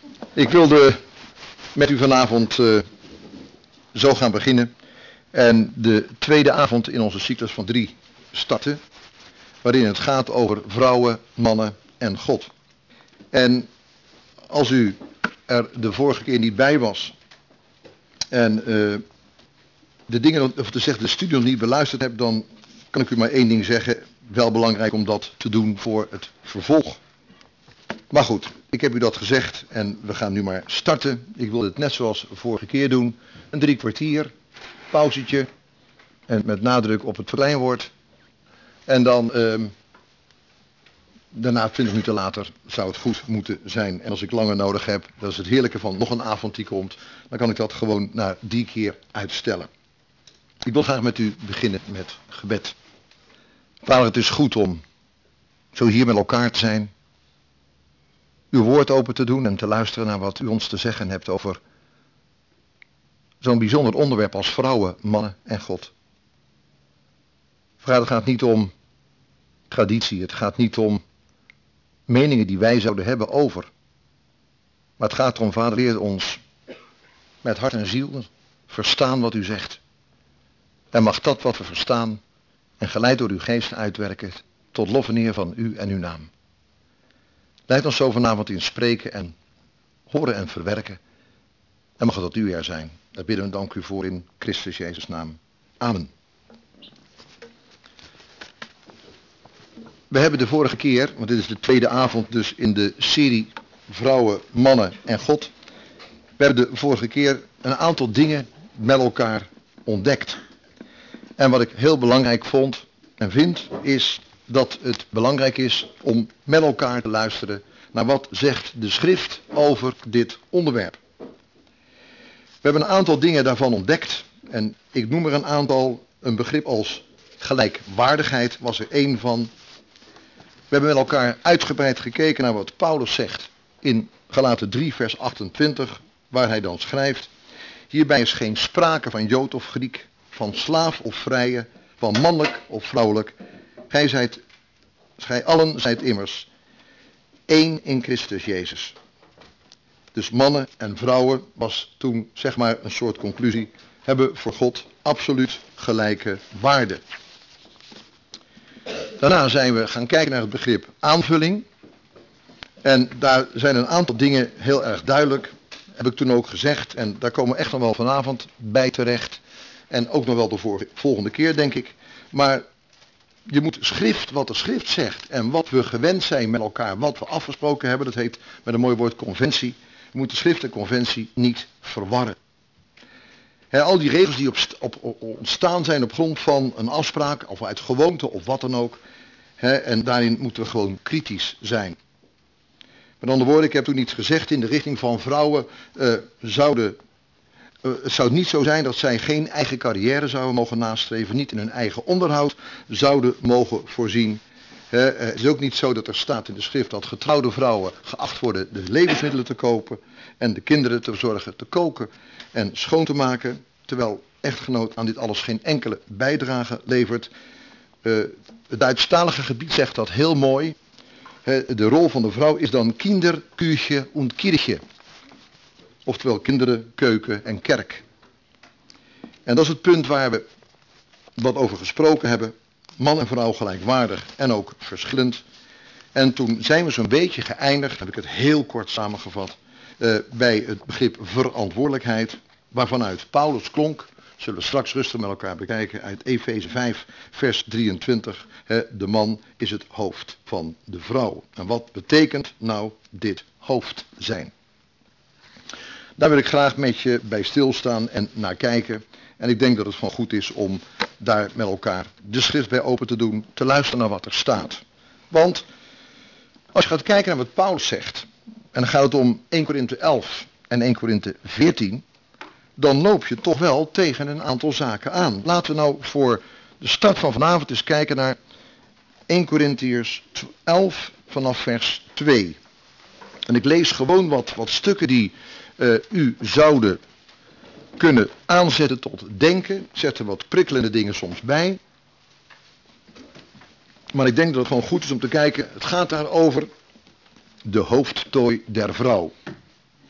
Ik wilde met u vanavond zo gaan beginnen en de tweede avond in onze cyclus van 3 starten, waarin het gaat over vrouwen, mannen en God. En als u er de vorige keer niet bij was en de studie nog niet beluisterd hebt, dan kan ik u maar één ding zeggen, wel belangrijk om dat te doen voor het vervolg. Maar goed, ik heb u dat gezegd en we gaan nu maar starten. Ik wil het net zoals vorige keer doen. Een 3 kwartier, pauzetje en met nadruk op het verkleinwoord. En dan daarna 20 minuten later zou het goed moeten zijn. En als ik langer nodig heb, dat is het heerlijke van nog een avond die komt, dan kan ik dat gewoon naar die keer uitstellen. Ik wil graag met u beginnen met gebed. Vader, het is goed om zo hier met elkaar te zijn, uw woord open te doen en te luisteren naar wat u ons te zeggen hebt over zo'n bijzonder onderwerp als vrouwen, mannen en God. Vader, het gaat niet om traditie, het gaat niet om meningen die wij zouden hebben over. Maar het gaat erom, Vader, leer ons met hart en ziel verstaan wat u zegt. En mag dat wat we verstaan en geleid door uw geest uitwerken tot lof en eer van u en uw naam. Leid ons zo vanavond in spreken en horen en verwerken. En mag het tot u er zijn. Daar bidden we dank u voor in Christus Jezus' naam. Amen. We hebben de vorige keer, want dit is de tweede avond dus in de serie Vrouwen, Mannen en God. We hebben de vorige keer een aantal dingen met elkaar ontdekt. En wat ik heel belangrijk vond en vind is dat het belangrijk is om met elkaar te luisteren naar wat zegt de schrift over dit onderwerp. We hebben een aantal dingen daarvan ontdekt en ik noem er een aantal. Een begrip als gelijkwaardigheid was er één van. We hebben met elkaar uitgebreid gekeken naar wat Paulus zegt in Galaten 3 vers 28, waar hij dan schrijft: hierbij is geen sprake van Jood of Griek, van slaaf of vrije, van mannelijk of vrouwelijk. Gij allen zijt immers één in Christus Jezus. Dus mannen en vrouwen was toen zeg maar een soort conclusie, hebben voor God absoluut gelijke waarde. Daarna zijn we gaan kijken naar het begrip aanvulling. En daar zijn een aantal dingen heel erg duidelijk, heb ik toen ook gezegd. En daar komen we echt nog wel vanavond bij terecht. En ook nog wel de volgende keer, denk ik. Maar je moet schrift, wat de schrift zegt en wat we gewend zijn met elkaar, wat we afgesproken hebben, dat heet met een mooi woord conventie. Je moet de schrift en conventie niet verwarren. Al die regels die ontstaan zijn op grond van een afspraak of uit gewoonte of wat dan ook. En daarin moeten we gewoon kritisch zijn. Met andere woorden, ik heb toen iets gezegd in de richting van vrouwen het zou niet zo zijn dat zij geen eigen carrière zouden mogen nastreven, niet in hun eigen onderhoud zouden mogen voorzien. Het is ook niet zo dat er staat in de schrift dat getrouwde vrouwen geacht worden de levensmiddelen te kopen en de kinderen te verzorgen, te koken en schoon te maken, terwijl echtgenoot aan dit alles geen enkele bijdrage levert. Het Duitsstalige gebied zegt dat heel mooi. De rol van de vrouw is dan Kinder, Küche und Kirche. Oftewel kinderen, keuken en kerk. En dat is het punt waar we wat over gesproken hebben. Man en vrouw gelijkwaardig en ook verschillend. En toen zijn we zo'n beetje geëindigd, heb ik het heel kort samengevat, bij het begrip verantwoordelijkheid, waarvanuit Paulus klonk, zullen we straks rustig met elkaar bekijken, uit Efeze 5 vers 23. De man is het hoofd van de vrouw. En wat betekent nou dit hoofd zijn? Daar wil ik graag met je bij stilstaan en naar kijken. En ik denk dat het van goed is om daar met elkaar de schrift bij open te doen, te luisteren naar wat er staat. Want als je gaat kijken naar wat Paulus zegt, en dan gaat het om 1 Korinthe 11 en 1 Korinthe 14, dan loop je toch wel tegen een aantal zaken aan. Laten we nou voor de start van vanavond eens kijken naar 1 Korintiërs 11 vanaf vers 2. En ik lees gewoon wat stukken die u zouden kunnen aanzetten tot denken. Ik zet er wat prikkelende dingen soms bij. Maar ik denk dat het gewoon goed is om te kijken. Het gaat daar over de hoofdtooi der vrouw.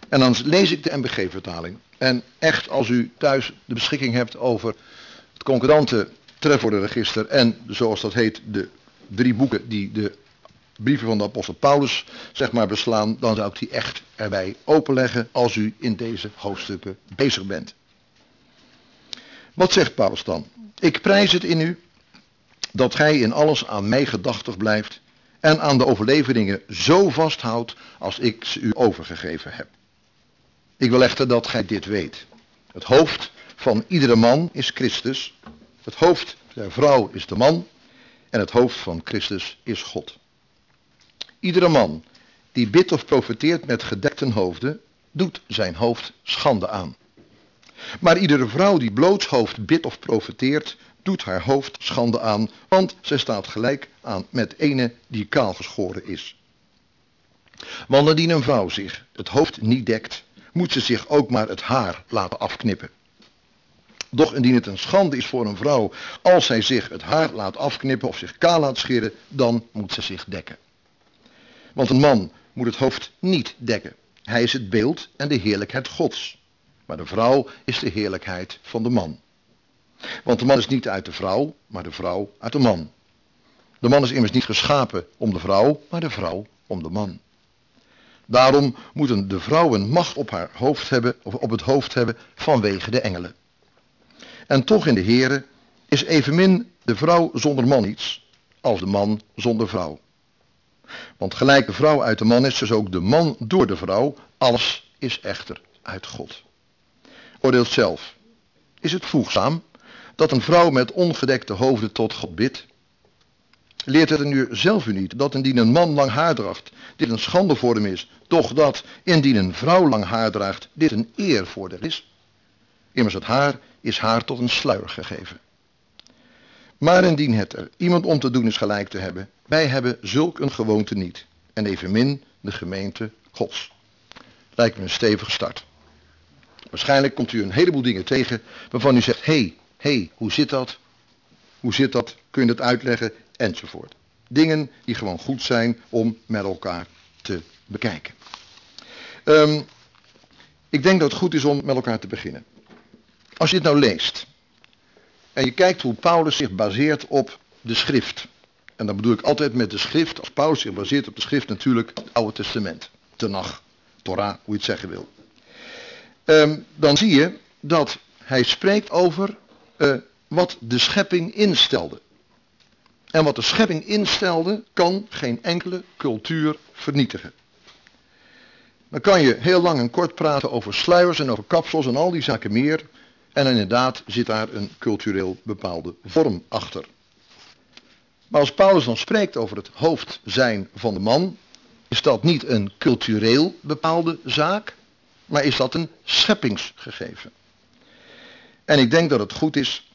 En dan lees ik de NBG-vertaling. En echt, als u thuis de beschikking hebt over het concordante trefwoordenregister en, zoals dat heet, de 3 boeken die de brieven van de apostel Paulus, zeg maar, beslaan, dan zou ik die echt erbij openleggen als u in deze hoofdstukken bezig bent. Wat zegt Paulus dan? Ik prijs het in u dat gij in alles aan mij gedachtig blijft en aan de overleveringen zo vasthoudt als ik ze u overgegeven heb. Ik wil echter dat gij dit weet. Het hoofd van iedere man is Christus, het hoofd der vrouw is de man en het hoofd van Christus is God. Iedere man die bidt of profeteert met gedekte hoofden, doet zijn hoofd schande aan. Maar iedere vrouw die blootshoofd bidt of profeteert, doet haar hoofd schande aan, want zij staat gelijk aan met ene die kaalgeschoren is. Want indien een vrouw zich het hoofd niet dekt, moet ze zich ook maar het haar laten afknippen. Doch indien het een schande is voor een vrouw als zij zich het haar laat afknippen of zich kaal laat scheren, dan moet ze zich dekken. Want een man moet het hoofd niet dekken. Hij is het beeld en de heerlijkheid Gods. Maar de vrouw is de heerlijkheid van de man. Want de man is niet uit de vrouw, maar de vrouw uit de man. De man is immers niet geschapen om de vrouw, maar de vrouw om de man. Daarom moeten de vrouwen macht op haar hoofd hebben, of op het hoofd hebben vanwege de engelen. En toch in de Here is evenmin de vrouw zonder man iets, als de man zonder vrouw. Want gelijk de vrouw uit de man is, dus ook de man door de vrouw, alles is echter uit God. Oordeelt zelf. Is het voegzaam dat een vrouw met ongedekte hoofden tot God bidt? Leert het nu zelf u niet dat indien een man lang haar draagt, dit een schande voor hem is, doch dat indien een vrouw lang haar draagt, dit een eer voor haar is? Immers het haar is haar tot een sluier gegeven. Maar indien het er iemand om te doen is gelijk te hebben, wij hebben zulk een gewoonte niet. En evenmin de gemeente Gods. Lijkt me een stevige start. Waarschijnlijk komt u een heleboel dingen tegen waarvan u zegt, hé, hoe zit dat? Hoe zit dat? Kun je dat uitleggen? Enzovoort. Dingen die gewoon goed zijn om met elkaar te bekijken. Ik denk dat het goed is om met elkaar te beginnen. Als je dit nou leest en je kijkt hoe Paulus zich baseert op de schrift. En dan bedoel ik altijd met de schrift, als Paulus zich baseert op de schrift natuurlijk het Oude Testament. Tenach, Torah, hoe je het zeggen wil. Dan zie je dat hij spreekt over wat de schepping instelde. En wat de schepping instelde kan geen enkele cultuur vernietigen. Dan kan je heel lang en kort praten over sluiers en over kapsels en al die zaken meer. En inderdaad zit daar een cultureel bepaalde vorm achter. Maar als Paulus dan spreekt over het hoofd zijn van de man, is dat niet een cultureel bepaalde zaak, maar is dat een scheppingsgegeven. En ik denk dat het goed is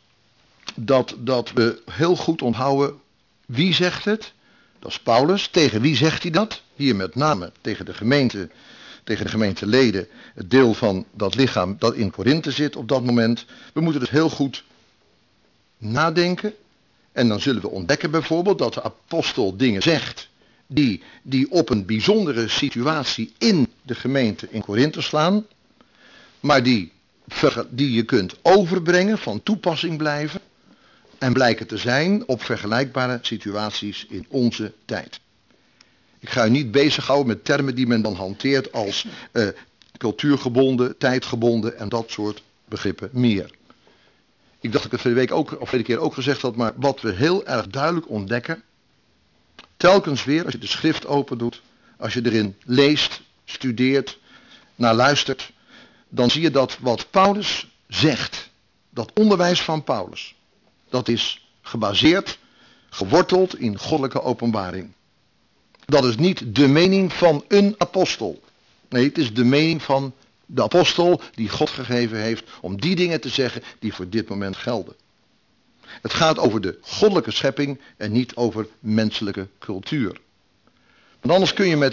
dat we heel goed onthouden wie zegt het. Dat is Paulus. Tegen wie zegt hij dat? Hier met name tegen de gemeenteleden, het deel van dat lichaam dat in Korinthe zit op dat moment. We moeten dus heel goed nadenken. En dan zullen we ontdekken bijvoorbeeld dat de apostel dingen zegt die op een bijzondere situatie in de gemeente in Korinthe slaan. Maar die je kunt overbrengen, van toepassing blijven. En blijken te zijn op vergelijkbare situaties in onze tijd. Ik ga u niet bezighouden met termen die men dan hanteert als cultuurgebonden, tijdgebonden en dat soort begrippen meer. Ik dacht dat ik het vorige keer ook gezegd had, maar wat we heel erg duidelijk ontdekken, telkens weer als je de schrift open doet, als je erin leest, studeert, naar luistert, dan zie je dat wat Paulus zegt, dat onderwijs van Paulus, dat is gebaseerd, geworteld in goddelijke openbaring. Dat is niet de mening van een apostel. Nee, het is de mening van de apostel die God gegeven heeft om die dingen te zeggen die voor dit moment gelden. Het gaat over de goddelijke schepping en niet over menselijke cultuur. Want anders kun je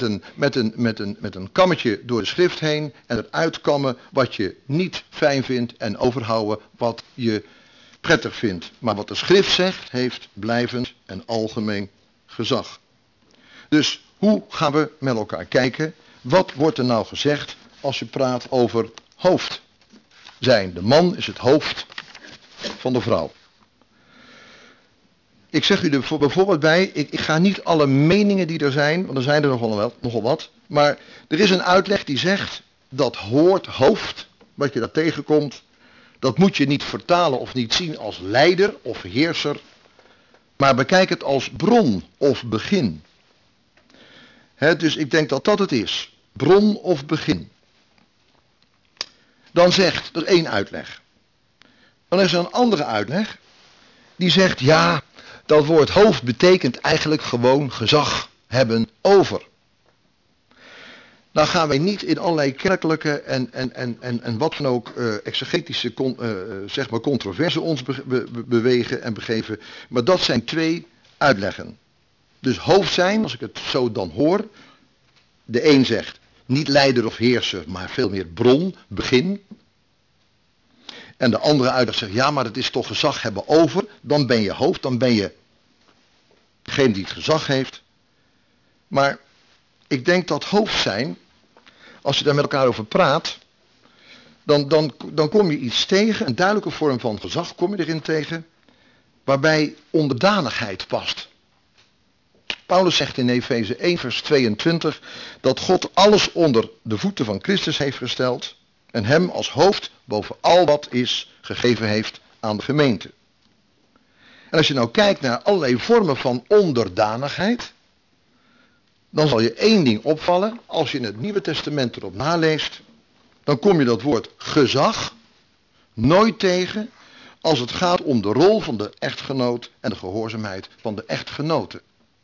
met een kammetje door de schrift heen en eruit kammen wat je niet fijn vindt en overhouden wat je prettig vindt. Maar wat de schrift zegt heeft blijvend en algemeen gezag. Dus hoe gaan we met elkaar kijken? Wat wordt er nou gezegd als je praat over hoofd zijn. De man is het hoofd van de vrouw. Ik zeg u er bijvoorbeeld bij, ik ga niet alle meningen die er zijn, want er zijn er nogal wat, maar er is een uitleg die zegt dat woord hoofd, wat je daar tegenkomt, dat moet je niet vertalen of niet zien als leider of heerser, maar bekijk het als bron of begin. Dus ik denk dat dat het is. Bron of begin. Dan zegt, dat is één uitleg. Dan is er een andere uitleg, die zegt, ja, dat woord hoofd betekent eigenlijk gewoon gezag hebben over. Nou gaan wij niet in allerlei kerkelijke en wat dan ook exegetische zeg maar controverse ons bewegen en begeven. Maar dat zijn twee uitleggen. Dus hoofd zijn, als ik het zo dan hoor. De een zegt niet leider of heerser, maar veel meer bron, begin. En de andere uitleg zegt ja, maar het is toch gezag hebben over. Dan ben je hoofd, dan ben je degene die het gezag heeft. Maar ik denk dat hoofd zijn, als je daar met elkaar over praat, dan kom je iets tegen, een duidelijke vorm van gezag kom je erin tegen, waarbij onderdanigheid past. Paulus zegt in Efeze 1 vers 22 dat God alles onder de voeten van Christus heeft gesteld en hem als hoofd boven al wat is gegeven heeft aan de gemeente. En als je nou kijkt naar allerlei vormen van onderdanigheid, dan zal je één ding opvallen, als je in het Nieuwe Testament erop naleest, dan kom je dat woord gezag nooit tegen als het gaat om de rol van de echtgenoot en de gehoorzaamheid van de echtgenote.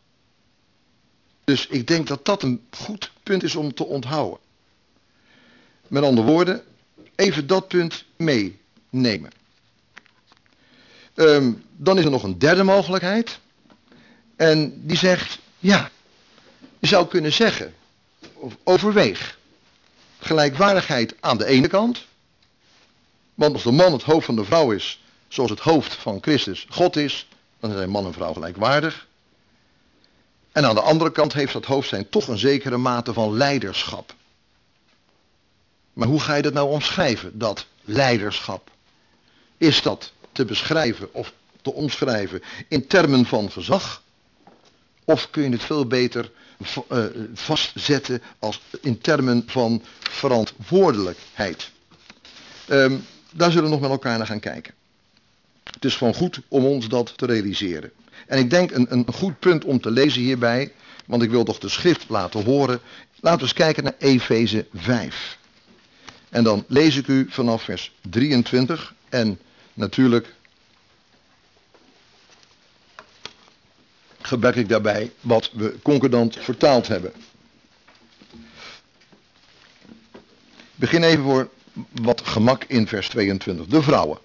Dus ik denk dat dat een goed punt is om te onthouden. Met andere woorden, even dat punt meenemen. Dan is er nog een derde mogelijkheid. En die zegt, ja, je zou kunnen zeggen, of overweeg, gelijkwaardigheid aan de ene kant. Want als de man het hoofd van de vrouw is, zoals het hoofd van Christus God is, dan zijn man en vrouw gelijkwaardig. En aan de andere kant heeft dat hoofd zijn toch een zekere mate van leiderschap. Maar hoe ga je dat nou omschrijven, dat leiderschap? Is dat te beschrijven of te omschrijven in termen van gezag? Of kun je het veel beter vastzetten als in termen van verantwoordelijkheid? Daar zullen we nog met elkaar naar gaan kijken. Het is van goed om ons dat te realiseren. En ik denk een goed punt om te lezen hierbij, want ik wil toch de schrift laten horen. Laten we eens kijken naar Efeze 5. En dan lees ik u vanaf vers 23 en natuurlijk gebruik ik daarbij wat we concordant vertaald hebben. Ik begin even voor wat gemak in vers 22. De vrouwen.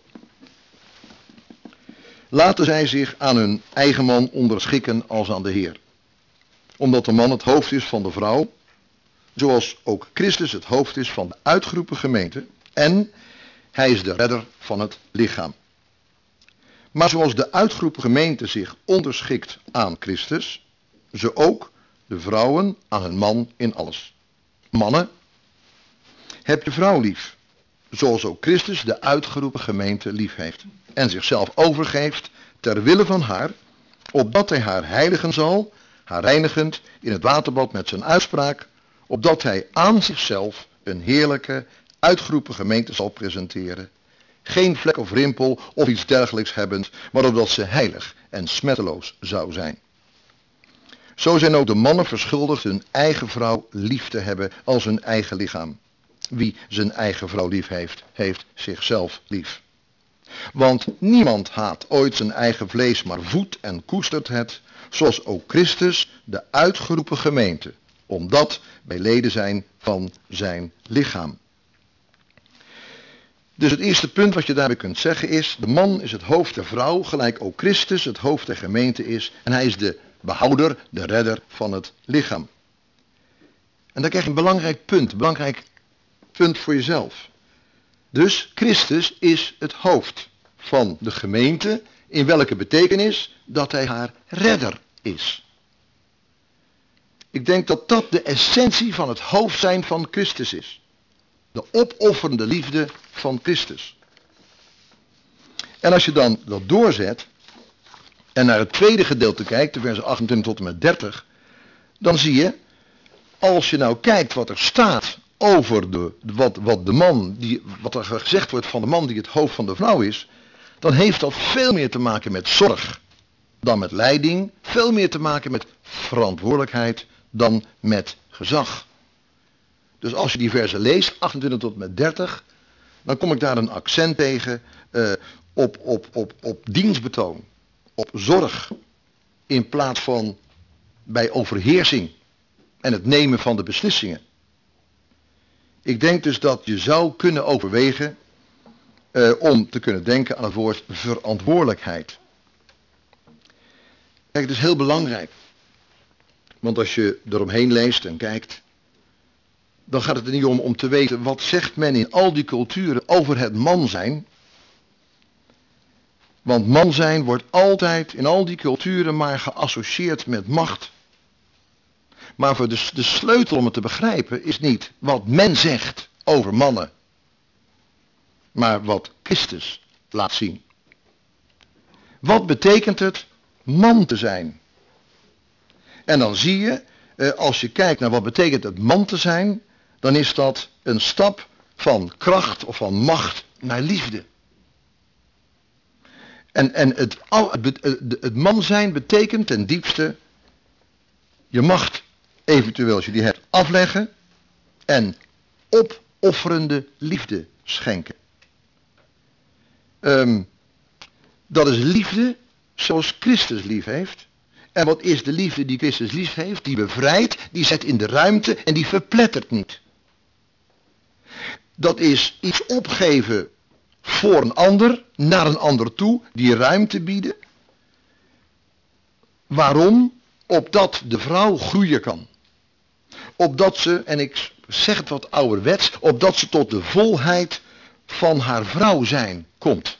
Laten zij zich aan hun eigen man onderschikken als aan de Heer. Omdat de man het hoofd is van de vrouw, zoals ook Christus het hoofd is van de uitgeroepen gemeente. En hij is de redder van het lichaam. Maar zoals de uitgeroepen gemeente zich onderschikt aan Christus, zo ook de vrouwen aan hun man in alles. Mannen, heb je vrouw lief, zoals ook Christus de uitgeroepen gemeente lief heeft. En zichzelf overgeeft ter wille van haar, opdat hij haar heiligen zal, haar reinigend in het waterbad met zijn uitspraak, opdat hij aan zichzelf een heerlijke, uitgeroepen gemeente zal presenteren. Geen vlek of rimpel of iets dergelijks hebbend, maar opdat ze heilig en smetteloos zou zijn. Zo zijn ook de mannen verschuldigd hun eigen vrouw lief te hebben als hun eigen lichaam. Wie zijn eigen vrouw lief heeft, heeft zichzelf lief. Want niemand haat ooit zijn eigen vlees, maar voedt en koestert het, zoals ook Christus de uitgeroepen gemeente, omdat wij leden zijn van zijn lichaam. Dus het eerste punt wat je daarbij kunt zeggen is, de man is het hoofd der vrouw, gelijk ook Christus het hoofd der gemeente is, en hij is de behouder, de redder van het lichaam. En dan krijg je een belangrijk punt voor jezelf. Dus Christus is het hoofd van de gemeente, in welke betekenis dat hij haar redder is. Ik denk dat dat de essentie van het hoofd zijn van Christus is. De opofferende liefde van Christus. En als je dan dat doorzet en naar het tweede gedeelte kijkt, de versen 28 tot en met 30, dan zie je, als je nou kijkt wat er staat over wat de man, wat er gezegd wordt van de man die het hoofd van de vrouw is, dan heeft dat veel meer te maken met zorg dan met leiding, veel meer te maken met verantwoordelijkheid dan met gezag. Dus als je die versen leest, 28 tot en met 30, dan kom ik daar een accent tegen op dienstbetoon, op zorg, in plaats van bij overheersing en het nemen van de beslissingen. Ik denk dus dat je zou kunnen overwegen om te kunnen denken aan het woord verantwoordelijkheid. Kijk, het is heel belangrijk. Want als je eromheen leest en kijkt, dan gaat het er niet om te weten wat zegt men in al die culturen over het man zijn. Want man zijn wordt altijd in al die culturen maar geassocieerd met macht. Maar voor de sleutel om het te begrijpen is niet wat men zegt over mannen, maar wat Christus laat zien. Wat betekent het man te zijn? En dan zie je, als je kijkt naar wat betekent het man te zijn, dan is dat een stap van kracht of van macht naar liefde. En het man zijn betekent ten diepste, je macht eventueel als je die hebt afleggen en opofferende liefde schenken. Dat is liefde zoals Christus lief heeft. En wat is de liefde die Christus lief heeft? Die bevrijdt, die zet in de ruimte en die verplettert niet. Dat is iets opgeven voor een ander, naar een ander toe, die ruimte bieden. Waarom? Opdat de vrouw groeien kan. Opdat ze, en ik zeg het wat ouderwets, opdat ze tot de volheid van haar vrouw zijn komt.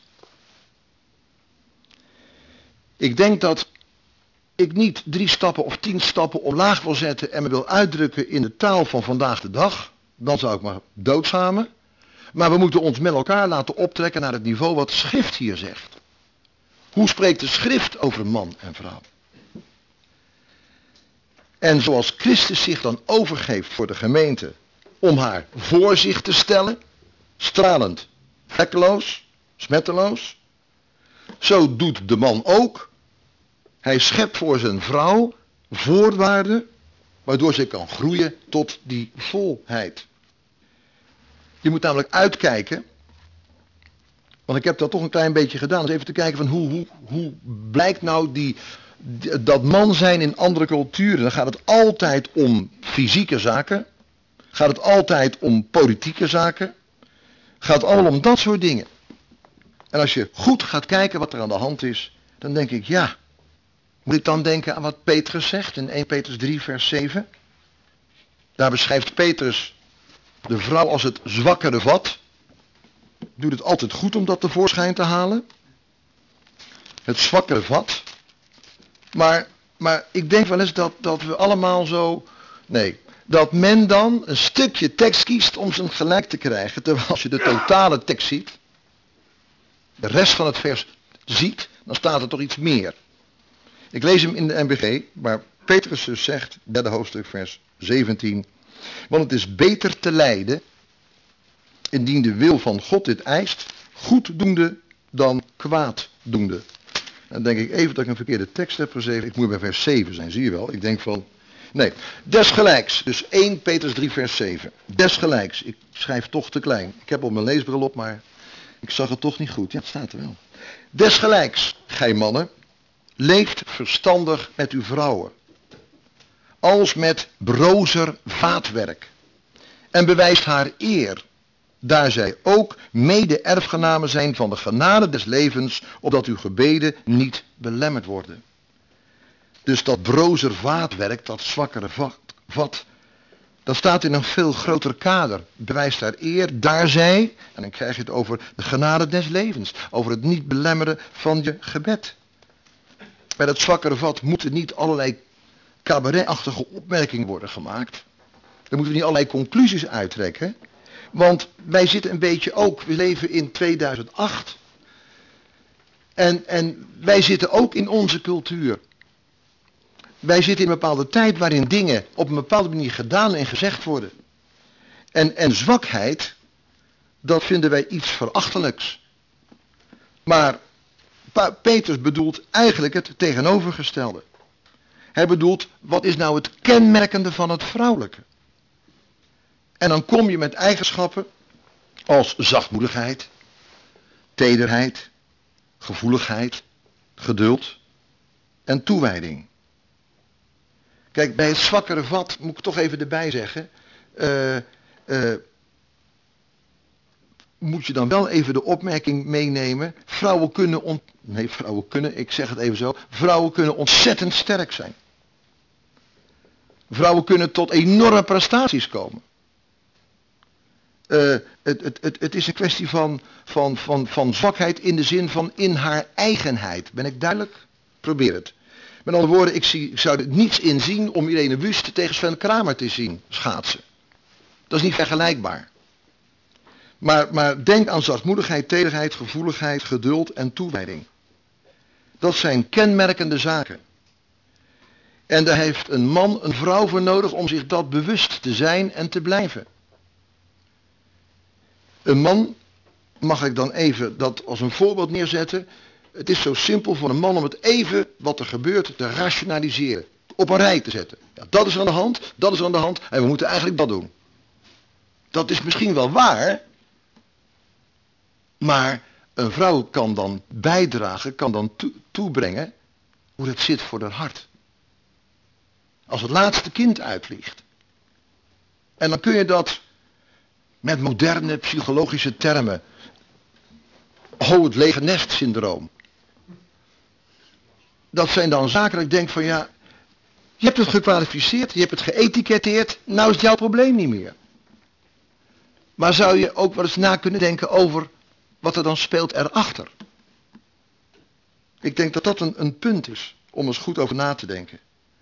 Ik denk dat ik niet 3 stappen of 10 stappen omlaag wil zetten en me wil uitdrukken in de taal van vandaag de dag. Dan zou ik maar doodschamen. Maar we moeten ons met elkaar laten optrekken naar het niveau wat de schrift hier zegt. Hoe spreekt de schrift over man en vrouw? En zoals Christus zich dan overgeeft voor de gemeente om haar voor zich te stellen, stralend, vlekkeloos, smetteloos, zo doet de man ook. Hij schept voor zijn vrouw voorwaarden waardoor ze kan groeien tot die volheid. Je moet namelijk uitkijken, want ik heb dat toch een klein beetje gedaan, dus even te kijken van hoe blijkt nou dat man zijn in andere culturen. Dan gaat het altijd om fysieke zaken, gaat het altijd om politieke zaken, gaat het allemaal om dat soort dingen. En als je goed gaat kijken wat er aan de hand is, dan denk ik, ja, moet ik dan denken aan wat Petrus zegt in 1 Petrus 3 vers 7? Daar beschrijft Petrus de vrouw als het zwakkere vat. Doet het altijd goed om dat tevoorschijn te halen. Het zwakkere vat. Maar ik denk wel eens dat we allemaal zo... Nee, dat men dan een stukje tekst kiest om zijn gelijk te krijgen. Terwijl als je de totale tekst ziet, de rest van het vers ziet, dan staat er toch iets meer. Ik lees hem in de NBG, waar Petrus dus zegt, 3e hoofdstuk vers 17. Want het is beter te lijden, indien de wil van God dit eist, goeddoende dan kwaaddoende. Dan denk ik even dat ik een verkeerde tekst heb geschreven. Ik moet bij vers 7 zijn, zie je wel. Ik denk van, nee, desgelijks, dus 1 Petrus 3 vers 7. Desgelijks, ik schrijf toch te klein. Ik heb al mijn leesbril op, maar ik zag het toch niet goed. Ja, het staat er wel. Desgelijks, gij mannen, leeft verstandig met uw vrouwen, als met brozer vaatwerk, en bewijst haar eer, daar zij ook mede-erfgenamen zijn van de genade des levens, opdat uw gebeden niet belemmerd worden. Dus dat brozer vaatwerk, dat zwakkere vat, dat staat in een veel groter kader. Bewijst haar eer, daar zij, en dan krijg je het over de genade des levens, over het niet belemmeren van je gebed. Bij dat zwakkere vat moeten niet allerlei cabaretachtige opmerkingen worden gemaakt. Daar moeten we niet allerlei conclusies uittrekken. Want wij zitten een beetje ook, we leven in 2008. En wij zitten ook in onze cultuur. Wij zitten in een bepaalde tijd waarin dingen op een bepaalde manier gedaan en gezegd worden. En zwakheid, dat vinden wij iets verachtelijks. Maar Petrus bedoelt eigenlijk het tegenovergestelde. Hij bedoelt, wat is nou het kenmerkende van het vrouwelijke? En dan kom je met eigenschappen als zachtmoedigheid, tederheid, gevoeligheid, geduld en toewijding. Kijk, bij het zwakkere vat moet ik toch even erbij zeggen, moet je dan wel even de opmerking meenemen, vrouwen kunnen ontzettend sterk zijn. Vrouwen kunnen tot enorme prestaties komen. Het is een kwestie van zwakheid in de zin van in haar eigenheid. Ben ik duidelijk? Probeer het. Met andere woorden, ik zou er niets in zien om Irene Wüst tegen Sven Kramer te zien schaatsen. Dat is niet vergelijkbaar. Maar denk aan zachtmoedigheid, tederheid, gevoeligheid, geduld en toewijding. Dat zijn kenmerkende zaken. En daar heeft een man een vrouw voor nodig om zich dat bewust te zijn en te blijven. Een man, mag ik dan even dat als een voorbeeld neerzetten. Het is zo simpel voor een man om het even wat er gebeurt te rationaliseren. Op een rij te zetten. Ja, dat is aan de hand, dat is aan de hand en we moeten eigenlijk dat doen. Dat is misschien wel waar. Maar een vrouw kan dan bijdragen, kan dan toebrengen hoe het zit voor haar hart. Als het laatste kind uitvliegt. En dan kun je dat met moderne psychologische termen. Het lege nest syndroom. Dat zijn dan zaken dat ik denk van ja, je hebt het gekwalificeerd, je hebt het geëtiketteerd, nou is het jouw probleem niet meer. Maar zou je ook wel eens na kunnen denken over wat er dan speelt erachter? Ik denk dat dat een punt is om eens goed over na te denken.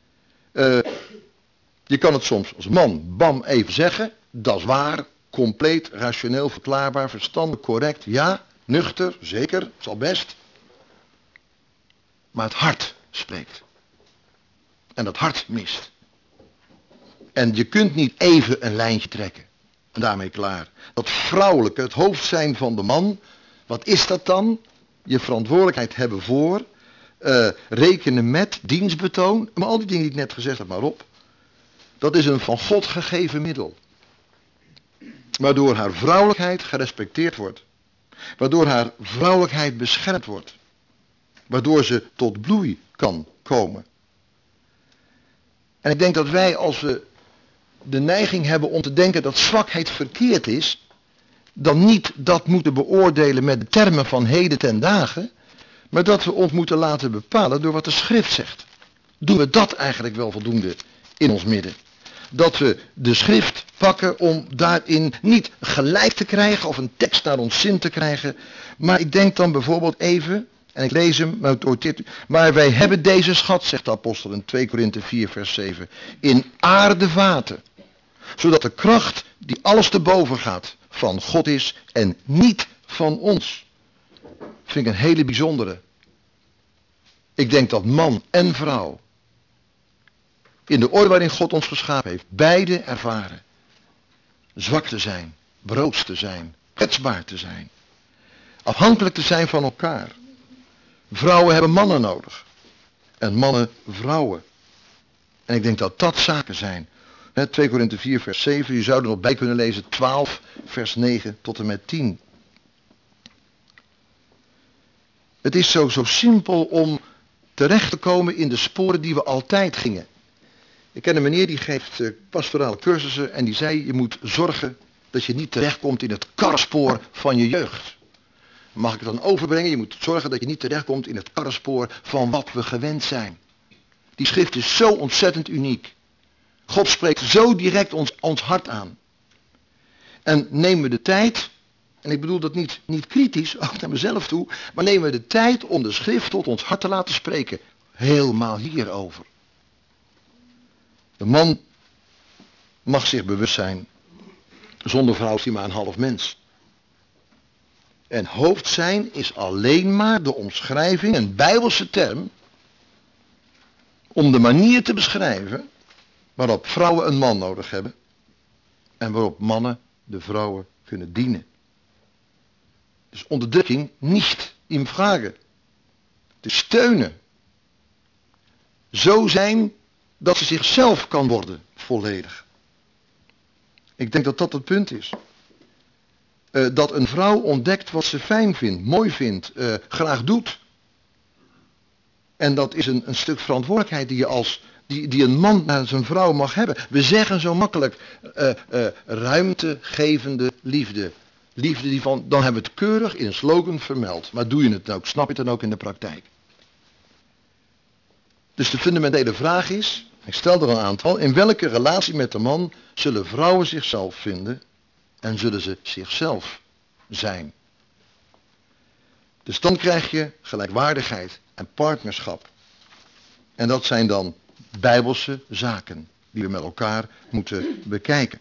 Je kan het soms als man, bam, even zeggen, dat is waar, compleet, rationeel, verklaarbaar, verstandig, correct, ja, nuchter, zeker, zal best. Maar het hart spreekt. En dat hart mist. En je kunt niet even een lijntje trekken. En daarmee klaar. Dat vrouwelijke, het hoofd zijn van de man, wat is dat dan? Je verantwoordelijkheid hebben voor, rekenen met, dienstbetoon, maar al die dingen die ik net gezegd heb maar op. Dat is een van God gegeven middel. Waardoor haar vrouwelijkheid gerespecteerd wordt. Waardoor haar vrouwelijkheid beschermd wordt. Waardoor ze tot bloei kan komen. En ik denk dat wij, als we de neiging hebben om te denken dat zwakheid verkeerd is, dan niet dat moeten beoordelen met de termen van heden ten dagen, maar dat we ons moeten laten bepalen door wat de schrift zegt. Doen we dat eigenlijk wel voldoende in ons midden? Dat we de schrift pakken om daarin niet gelijk te krijgen of een tekst naar ons zin te krijgen, maar ik denk dan bijvoorbeeld even, en ik lees hem, maar wij hebben deze schat, zegt de apostel in 2 Korinthe 4 vers 7, in aardevaten, zodat de kracht die alles te boven gaat van God is en niet van ons. Vind ik een hele bijzondere. Ik denk dat man en vrouw in de orde waarin God ons geschapen heeft, beide ervaren zwak te zijn, broods te zijn, kwetsbaar te zijn, afhankelijk te zijn van elkaar. Vrouwen hebben mannen nodig en mannen vrouwen. En ik denk dat dat zaken zijn. 2 Korinthe 4 vers 7, je zou er nog bij kunnen lezen 12 vers 9 tot en met 10. Het is zo simpel om terecht te komen in de sporen die we altijd gingen. Ik ken een meneer die geeft pastorale cursussen en die zei, je moet zorgen dat je niet terechtkomt in het karrespoor van je jeugd. Mag ik het dan overbrengen? Je moet zorgen dat je niet terechtkomt in het karrespoor van wat we gewend zijn. Die schrift is zo ontzettend uniek. God spreekt zo direct ons hart aan. En nemen we de tijd, en ik bedoel dat niet kritisch, ook naar mezelf toe, maar nemen we de tijd om de schrift tot ons hart te laten spreken. Helemaal hierover. De man mag zich bewust zijn Zonder vrouw is hij maar een half mens. En hoofd zijn is alleen maar de omschrijving, een bijbelse term, om de manier te beschrijven waarop vrouwen een man nodig hebben en waarop mannen de vrouwen kunnen dienen. Dus onderdrukking niet in vragen. Te steunen. Zo zijn dat ze zichzelf kan worden, volledig. Ik denk dat dat het punt is. Dat een vrouw ontdekt wat ze fijn vindt, mooi vindt, graag doet. En dat is een stuk verantwoordelijkheid die een man naar zijn vrouw mag hebben. We zeggen zo makkelijk ruimtegevende liefde. Liefde die van, dan hebben we het keurig in een slogan vermeld. Maar doe je het ook, snap je het dan ook in de praktijk? Dus de fundamentele vraag is, ik stel er een aantal, in welke relatie met de man zullen vrouwen zichzelf vinden en zullen ze zichzelf zijn? Dus dan krijg je gelijkwaardigheid en partnerschap. En dat zijn dan bijbelse zaken die we met elkaar moeten bekijken.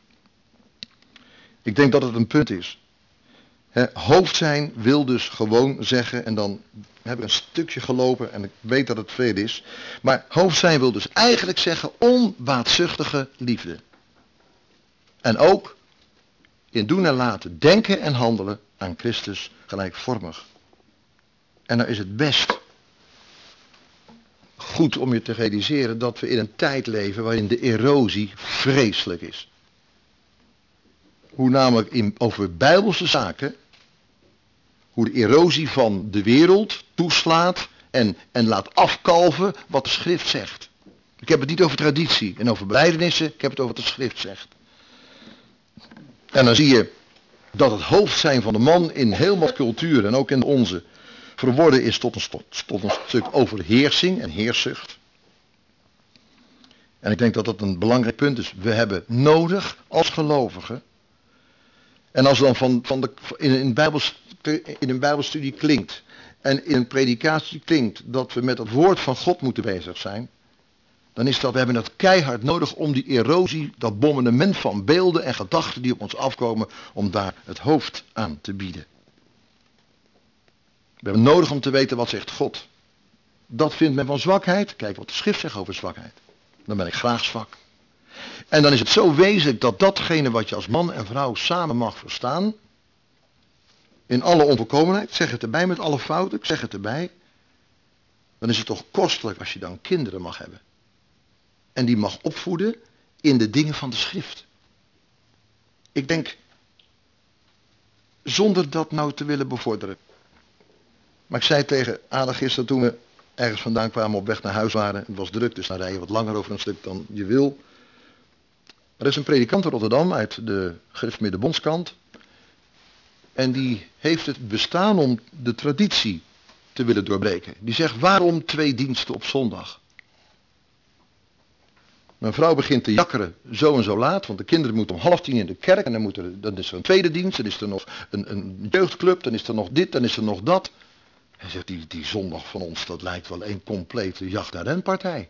Ik denk dat het een punt is. Hoofd zijn wil dus gewoon zeggen, en dan heb ik een stukje gelopen en ik weet dat het veel is. Maar hoofd zijn wil dus eigenlijk zeggen onbaatzuchtige liefde. En ook in doen en laten, denken en handelen aan Christus gelijkvormig. En dan is het best goed om je te realiseren dat we in een tijd leven waarin de erosie vreselijk is. Hoe namelijk over bijbelse zaken, hoe de erosie van de wereld toeslaat en laat afkalven wat de schrift zegt. Ik heb het niet over traditie en over belijdenissen, ik heb het over wat de schrift zegt. En dan zie je dat het hoofd zijn van de man in heel wat culturen en ook in de onze verworden is tot een stuk overheersing en heerszucht. En ik denk dat dat een belangrijk punt is. We hebben nodig als gelovigen. En als dan in een bijbelstudie klinkt en in een predikatie klinkt dat we met het woord van God moeten bezig zijn, dan is dat, we hebben dat keihard nodig om die erosie, dat bombardement van beelden en gedachten die op ons afkomen, om daar het hoofd aan te bieden. We hebben nodig om te weten wat zegt God. Dat vindt men van zwakheid. Kijk wat de schrift zegt over zwakheid. Dan ben ik graag zwak. En dan is het zo wezenlijk dat datgene wat je als man en vrouw samen mag verstaan, in alle onvolkomenheid, ik zeg het erbij met alle fouten, ik zeg het erbij, dan is het toch kostelijk als je dan kinderen mag hebben. En die mag opvoeden in de dingen van de schrift. Ik denk, zonder dat nou te willen bevorderen. Maar ik zei tegen Ada gisteren toen we ergens vandaan kwamen op weg naar huis waren. Het was druk, dus dan rij je wat langer over een stuk dan je wil. Er is een predikant in Rotterdam uit de gereformeerde Bondskant. En die heeft het bestaan om de traditie te willen doorbreken. Die zegt, waarom 2 diensten op zondag? Mijn vrouw begint te jakkeren zo en zo laat, want de kinderen moeten om 9:30 in de kerk. En dan is er een tweede dienst, dan is er nog een jeugdclub, dan is er nog dit, dan is er nog dat. Hij zegt, die zondag van ons, dat lijkt wel een complete jacht- en renpartij.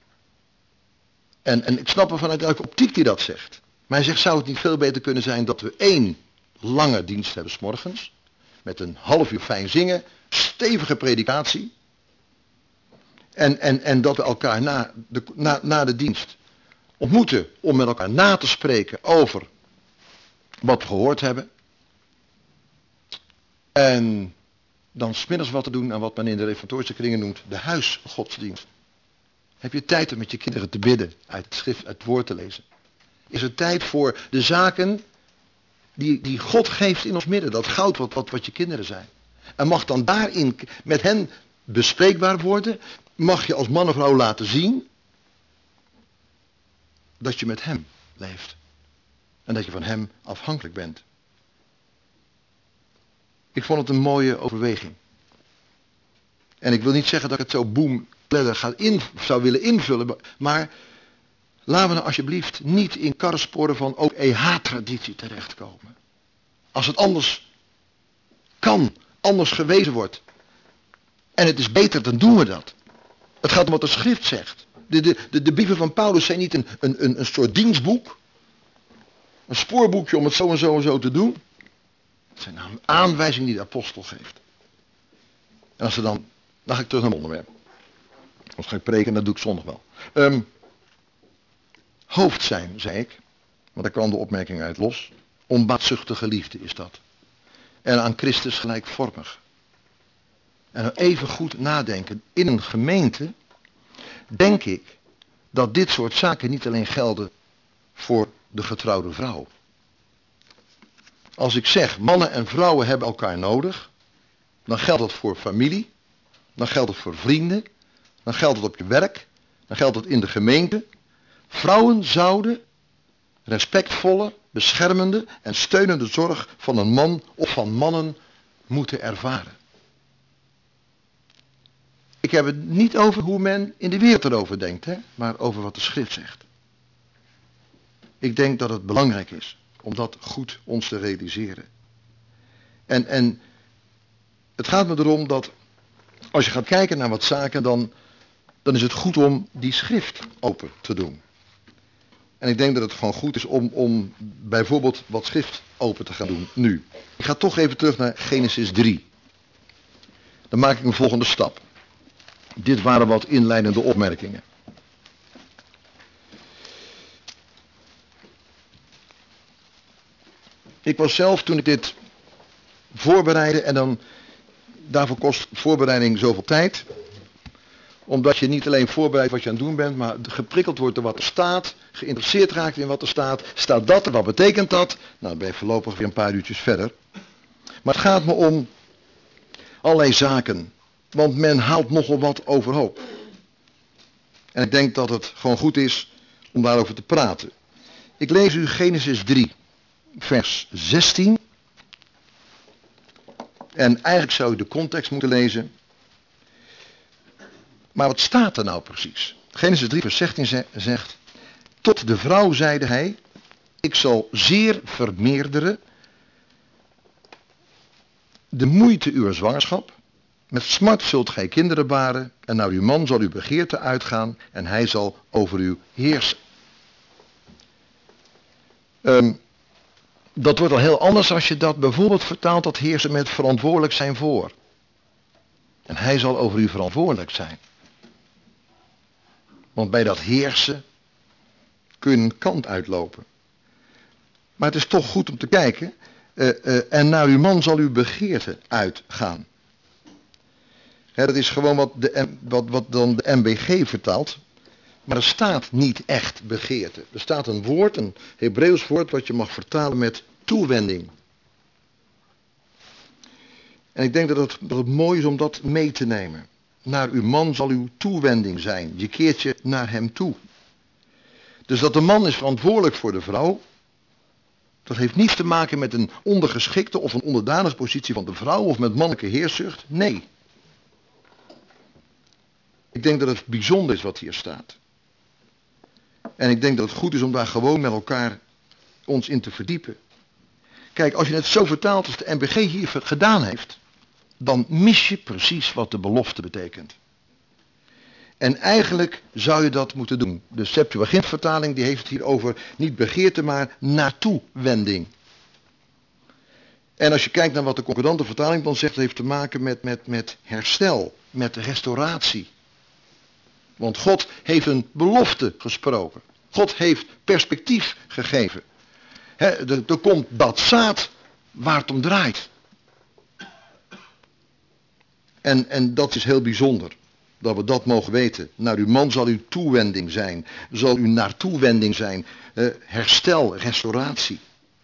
En ik snap er vanuit welke optiek hij dat zegt. Maar hij zegt, zou het niet veel beter kunnen zijn dat we 1 lange dienst hebben 's morgens, met een half uur fijn zingen, stevige predikatie. En dat we elkaar na de dienst ontmoeten om met elkaar na te spreken over wat we gehoord hebben. En dan 's middags wat te doen aan wat men in de reformatorische kringen noemt de huisgodsdienst. Heb je tijd om met je kinderen te bidden, uit het schrift, uit het woord te lezen? Is er tijd voor de zaken die God geeft in ons midden, dat goud wat je kinderen zijn. En mag dan daarin met hen bespreekbaar worden, mag je als man en vrouw laten zien dat je met hem leeft. En dat je van hem afhankelijk bent. Ik vond het een mooie overweging. En ik wil niet zeggen dat ik het zo boem zou willen invullen, maar laten we nou alsjeblieft niet in karresporen van ook EH-traditie terechtkomen. Als het anders kan, anders gewezen wordt, en het is beter, dan doen we dat. Het gaat om wat de schrift zegt. De brieven van Paulus zijn niet een soort dienstboek. een spoorboekje om het zo en zo en zo te doen. Dat zijn nou aanwijzingen die de apostel geeft. En als ze dan ga ik terug naar het onderwerp. Als ga ik preken, en dat doe ik zondag wel. Hoofd zijn, zei ik. Want daar kwam de opmerking uit los. Onbaatzuchtige liefde is dat. En aan Christus gelijkvormig. En even goed nadenken. In een gemeente denk ik dat dit soort zaken niet alleen gelden voor de getrouwde vrouw. Als ik zeg mannen en vrouwen hebben elkaar nodig, dan geldt dat voor familie, dan geldt het voor vrienden, dan geldt het op je werk, dan geldt het in de gemeente. Vrouwen zouden respectvolle, beschermende en steunende zorg van een man of van mannen moeten ervaren. Ik heb het niet over hoe men in de wereld erover denkt, maar over wat de schrift zegt. Ik denk dat het belangrijk is om dat goed ons te realiseren. En het gaat me erom dat als je gaat kijken naar wat zaken, dan is het goed om die schrift open te doen. En ik denk dat het gewoon goed is om bijvoorbeeld wat schrift open te gaan doen nu. Ik ga toch even terug naar Genesis 3. Dan maak ik een volgende stap. Dit waren wat inleidende opmerkingen. Ik was zelf, toen ik dit voorbereidde, en dan daarvoor kost voorbereiding zoveel tijd, omdat je niet alleen voorbereidt wat je aan het doen bent, maar geprikkeld wordt door wat er staat, geïnteresseerd raakt in wat er staat. Staat dat er, wat betekent dat? Nou, dan ben je voorlopig weer een paar uurtjes verder. Maar het gaat me om allerlei zaken, want men haalt nogal wat overhoop. En ik denk dat het gewoon goed is om daarover te praten. Ik lees u Genesis 3, vers 16. En eigenlijk zou u de context moeten lezen. Maar wat staat er nou precies? Genesis 3 vers 16 zegt: tot de vrouw zeide hij, ik zal zeer vermeerderen de moeite uw zwangerschap. Met smart zult gij kinderen baren en naar uw man zal uw begeerte uitgaan en hij zal over u heersen. Dat wordt al heel anders als je dat bijvoorbeeld vertaalt, dat heersen met verantwoordelijk zijn voor. En hij zal over u verantwoordelijk zijn. Want bij dat heersen kun je een kant uitlopen. Maar het is toch goed om te kijken. En naar uw man zal uw begeerte uitgaan. Dat is gewoon wat dan de MBG vertaalt. Maar er staat niet echt begeerte. Er staat een woord, een Hebreeuws woord, wat je mag vertalen met toewending. En ik denk dat het mooi is om dat mee te nemen. Naar uw man zal uw toewending zijn. Je keert je naar hem toe. Dus dat de man is verantwoordelijk voor de vrouw. Dat heeft niets te maken met een ondergeschikte of een onderdanige positie van de vrouw of met mannelijke heerszucht. Nee. Ik denk dat het bijzonder is wat hier staat. En ik denk dat het goed is om daar gewoon met elkaar ons in te verdiepen. Kijk, als je het zo vertaalt als de MBG hier gedaan heeft, dan mis je precies wat de belofte betekent. En eigenlijk zou je dat moeten doen. De Septuagint-vertaling die heeft het hier over niet begeerte, maar naartoewending. En als je kijkt naar wat de concordante vertaling dan zegt, het heeft te maken met herstel, met restauratie. Want God heeft een belofte gesproken. God heeft perspectief gegeven. Er komt dat zaad waar het om draait. En dat is heel bijzonder. Dat we dat mogen weten. Naar uw man zal uw toewending zijn. Zal uw naartoewending zijn. Herstel, restauratie.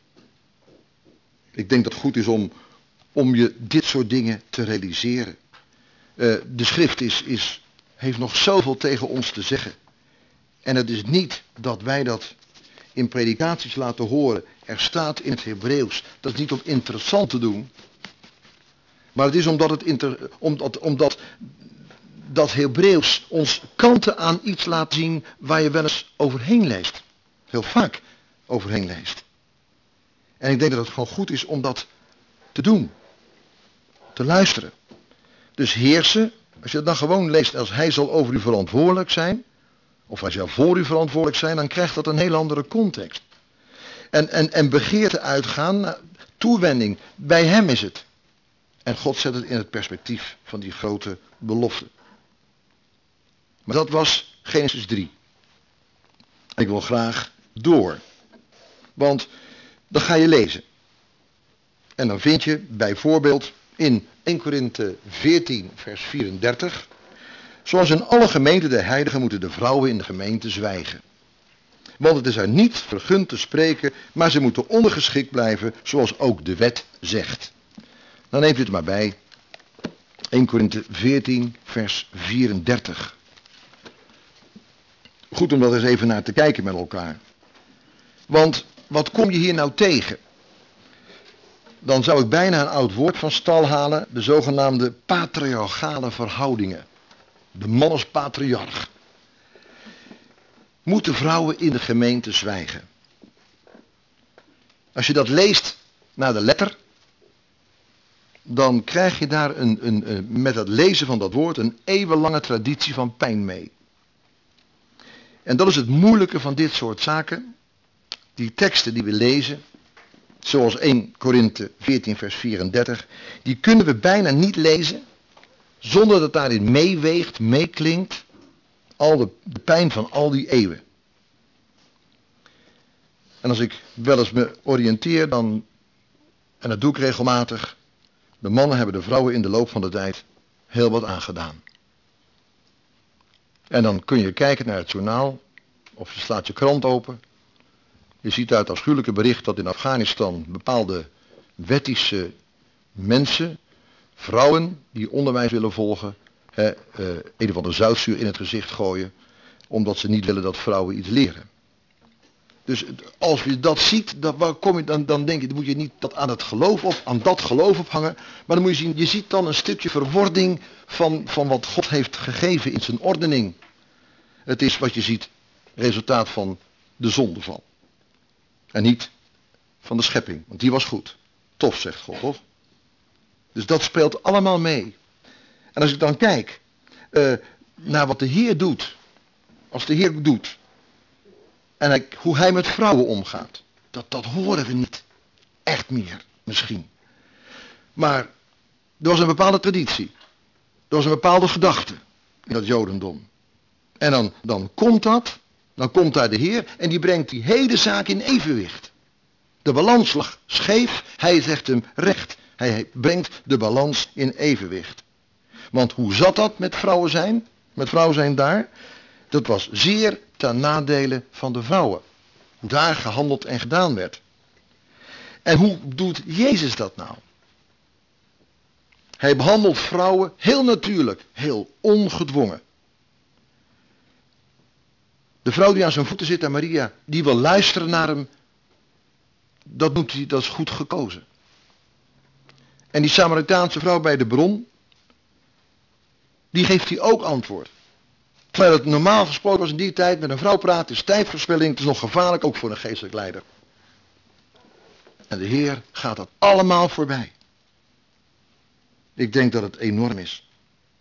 Ik denk dat het goed is om je dit soort dingen te realiseren. De schrift heeft nog zoveel tegen ons te zeggen. En het is niet dat wij dat in predikaties laten horen. Er staat in het Hebreeuws. Dat is niet om interessant te doen. Maar het is omdat dat Hebreeuws ons kanten aan iets laat zien waar je wel eens overheen leest. Heel vaak overheen leest. En ik denk dat het gewoon goed is om dat te doen. Te luisteren. Dus heersen, als je het dan gewoon leest als hij zal over u verantwoordelijk zijn, of hij zal voor u verantwoordelijk zijn, dan krijgt dat een heel andere context. en begeerte uitgaan, nou, toewending, bij hem is het. En God zet het in het perspectief van die grote belofte. Maar dat was Genesis 3. Ik wil graag door. Want dan ga je lezen. En dan vind je bijvoorbeeld in 1 Korinthe 14 vers 34. Zoals in alle gemeenten der heiligen moeten de vrouwen in de gemeente zwijgen. Want het is haar niet vergund te spreken, maar ze moeten ondergeschikt blijven, zoals ook de wet zegt. Dan neemt u het maar bij. 1 Korinthe 14 vers 34. Goed om daar eens even naar te kijken met elkaar. Want wat kom je hier nou tegen? Dan zou ik bijna een oud woord van stal halen, de zogenaamde patriarchale verhoudingen. De man als patriarch. Moeten vrouwen in de gemeente zwijgen? Als je dat leest naar de letter, dan krijg je daar met het lezen van dat woord een eeuwenlange traditie van pijn mee. En dat is het moeilijke van dit soort zaken. Die teksten die we lezen, zoals 1 Korinthe 14 vers 34, die kunnen we bijna niet lezen zonder dat daarin meeweegt, meeklinkt, al de pijn van al die eeuwen. En als ik wel eens me oriënteer, dan, en dat doe ik regelmatig, de mannen hebben de vrouwen in de loop van de tijd heel wat aangedaan. En dan kun je kijken naar het journaal, of je slaat je krant open. Je ziet uit afschuwelijke bericht dat in Afghanistan bepaalde wettische mensen, vrouwen die onderwijs willen volgen, een of andere zoutzuur in het gezicht gooien, omdat ze niet willen dat vrouwen iets leren. Dus als je dat ziet, dan denk je, dan moet je niet dat aan dat geloof ophangen, maar dan moet je zien, je ziet dan een stukje verwording van wat God heeft gegeven in zijn ordening. Het is wat je ziet, resultaat van de zondeval. En niet van de schepping, want die was goed. Tof, zegt God, toch? Dus dat speelt allemaal mee. En als ik dan kijk naar wat de Heer doet, als de Heer doet, en hoe hij met vrouwen omgaat, dat horen we niet echt meer, misschien. Maar er was een bepaalde traditie, er was een bepaalde gedachte in dat Jodendom. En dan komt daar de Heer en die brengt die hele zaak in evenwicht. De balans lag scheef, hij zegt hem recht. Hij brengt de balans in evenwicht. Want hoe zat dat met vrouwen zijn? Met vrouwen zijn daar? Dat was zeer ten nadele van de vrouwen. Hoe daar gehandeld en gedaan werd. En hoe doet Jezus dat nou? Hij behandelt vrouwen heel natuurlijk, heel ongedwongen. De vrouw die aan zijn voeten zit, aan Maria, die wil luisteren naar hem, dat is goed gekozen. En die Samaritaanse vrouw bij de bron, die geeft hij ook antwoord. Terwijl het normaal gesproken was in die tijd, met een vrouw praten is tijdverspilling, het is nog gevaarlijk, ook voor een geestelijk leider. En de Heer gaat dat allemaal voorbij. Ik denk dat het enorm is.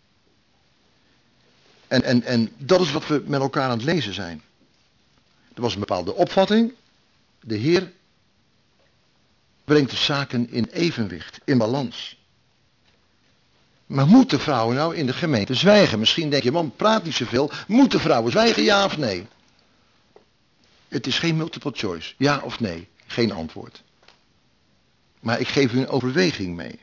En dat is wat we met elkaar aan het lezen zijn. Er was een bepaalde opvatting. De Heer brengt de zaken in evenwicht, in balans. Maar moeten vrouwen nou in de gemeente zwijgen? Misschien denk je, man, praat niet zoveel. Moeten vrouwen zwijgen, ja of nee? Het is geen multiple choice. Ja of nee? Geen antwoord. Maar ik geef u een overweging mee.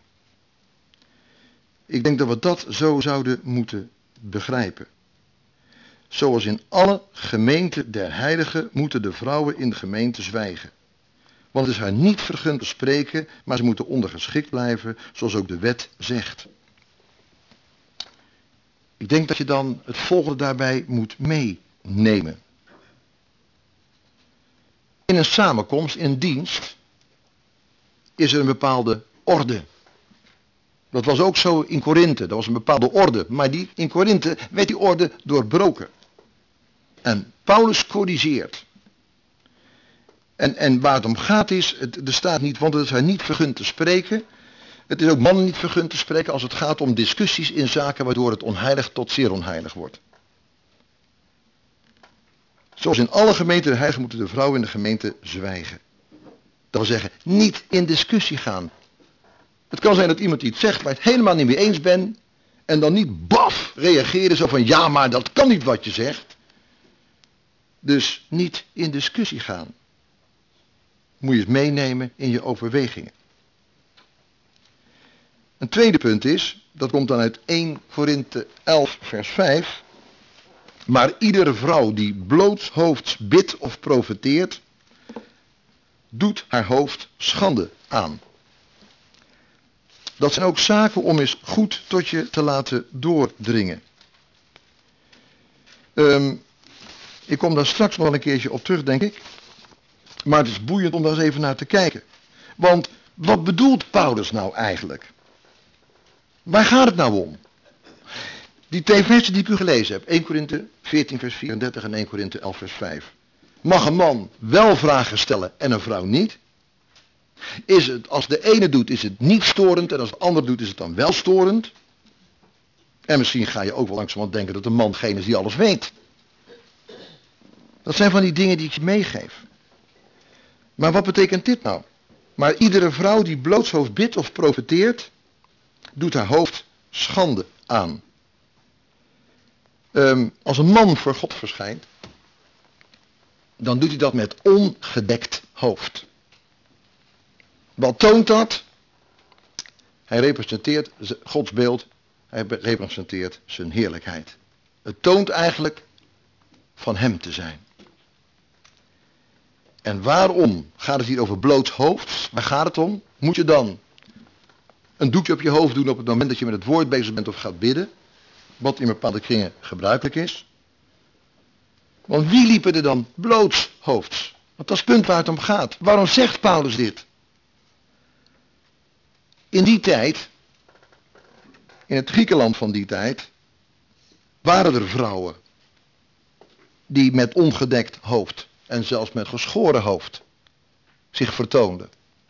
Ik denk dat we dat zo zouden moeten begrijpen. Zoals in alle gemeenten der heiligen moeten de vrouwen in de gemeente zwijgen. Want het is haar niet vergund te spreken, maar ze moeten ondergeschikt blijven, zoals ook de wet zegt. Ik denk dat je dan het volgende daarbij moet meenemen. In een samenkomst, in een dienst, is er een bepaalde orde. Dat was ook zo in Korinthe, dat was een bepaalde orde. Maar in Korinthe werd die orde doorbroken. En Paulus corrigeert. En waar het om gaat is, er staat niet, want het is haar niet vergund te spreken. Het is ook mannen niet vergund te spreken als het gaat om discussies in zaken waardoor het onheilig tot zeer onheilig wordt. Zoals in alle gemeenten der heiligen moeten de vrouwen in de gemeente zwijgen. Dat wil zeggen, niet in discussie gaan. Het kan zijn dat iemand iets zegt waar je het helemaal niet mee eens bent. En dan niet baf reageren zo van ja, maar dat kan niet wat je zegt. Dus niet in discussie gaan. Moet je het meenemen in je overwegingen. Een tweede punt is, dat komt dan uit 1 Korinthe 11 vers 5. Maar iedere vrouw die blootshoofds bidt of profeteert, doet haar hoofd schande aan. Dat zijn ook zaken om eens goed tot je te laten doordringen. Ik kom daar straks nog een keertje op terug, denk ik. Maar het is boeiend om daar eens even naar te kijken. Want wat bedoelt Paulus nou eigenlijk? Waar gaat het nou om? Die twee versen die ik u gelezen heb, 1 Korinthe 14 vers 34 en 1 Korinthe 11 vers 5. Mag een man wel vragen stellen en een vrouw niet? Is het, als de ene doet, is het niet storend en als de ander doet, is het dan wel storend? En misschien ga je ook wel langzamerhand denken dat de man geen is die alles weet. Dat zijn van die dingen die ik je meegeef. Maar wat betekent dit nou? Maar iedere vrouw die blootshoofd bidt of profeteert, doet haar hoofd schande aan. Als een man voor God verschijnt, dan doet hij dat met ongedekt hoofd. Wat toont dat? Hij representeert Gods beeld, hij representeert zijn heerlijkheid. Het toont eigenlijk van hem te zijn. En waarom gaat het hier over blootshoofds? Waar gaat het om? Moet je dan een doekje op je hoofd doen op het moment dat je met het woord bezig bent of gaat bidden? Wat in bepaalde kringen gebruikelijk is. Want wie liepen er dan blootshoofds? Want dat is het punt waar het om gaat. Waarom zegt Paulus dit? In die tijd, in het Griekenland van die tijd, waren er vrouwen die met ongedekt hoofd en zelfs met geschoren hoofd zich vertoonden.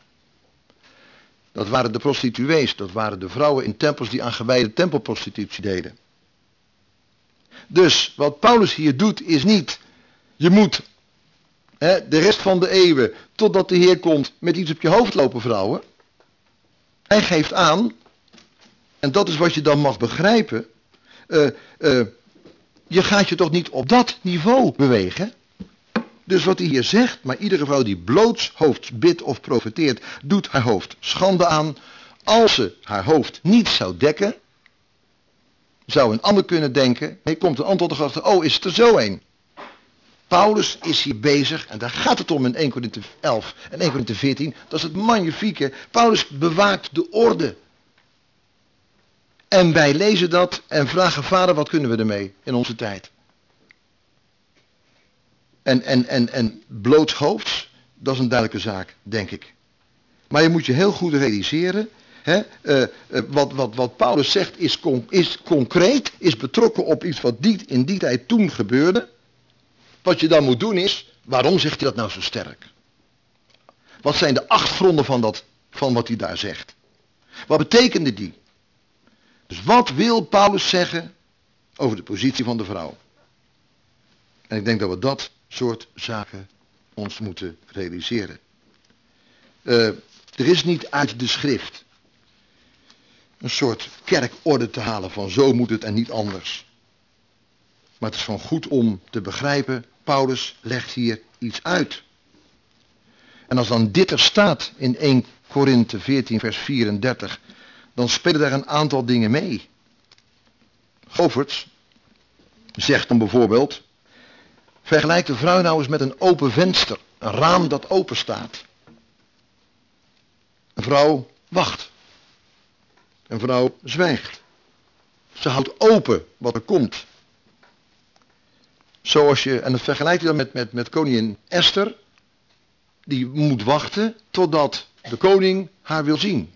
Dat waren de prostituees, dat waren de vrouwen in tempels die aan gewijde tempelprostitutie deden. Dus wat Paulus hier doet is niet, je moet de rest van de eeuwen, totdat de Heer komt, met iets op je hoofd lopen vrouwen. Hij geeft aan, en dat is wat je dan mag begrijpen, je gaat je toch niet op dat niveau bewegen. Dus wat hij hier zegt, maar iedere vrouw die blootshoofds bidt of profeteert, doet haar hoofd schande aan. Als ze haar hoofd niet zou dekken, zou een ander kunnen denken, nee, komt een antwoord achter, oh, is het er zo een? Paulus is hier bezig, en daar gaat het om in 1 Korinthe 11 en 1 Korinthe 14, dat is het magnifieke. Paulus bewaakt de orde. En wij lezen dat en vragen, Vader, wat kunnen we ermee in onze tijd? En blootshoofds, dat is een duidelijke zaak, denk ik. Maar je moet je heel goed realiseren, wat Paulus zegt is concreet, is betrokken op iets wat in die tijd toen gebeurde. Wat je dan moet doen is, waarom zegt hij dat nou zo sterk? Wat zijn de achtergronden van wat hij daar zegt? Wat betekende die? Dus wat wil Paulus zeggen over de positie van de vrouw? En ik denk dat we dat soort zaken ons moeten realiseren. Er is niet uit de schrift een soort kerkorde te halen van zo moet het en niet anders. Maar het is van goed om te begrijpen, Paulus legt hier iets uit. En als dan dit er staat in 1 Korinthe 14 vers 34, dan spelen daar een aantal dingen mee. Goverts zegt dan bijvoorbeeld, vergelijk de vrouw nou eens met een open venster, een raam dat open staat. Een vrouw wacht. Een vrouw zwijgt. Ze houdt open wat er komt. Zoals je, en dat vergelijkt hij dan met koningin Esther, die moet wachten totdat de koning haar wil zien.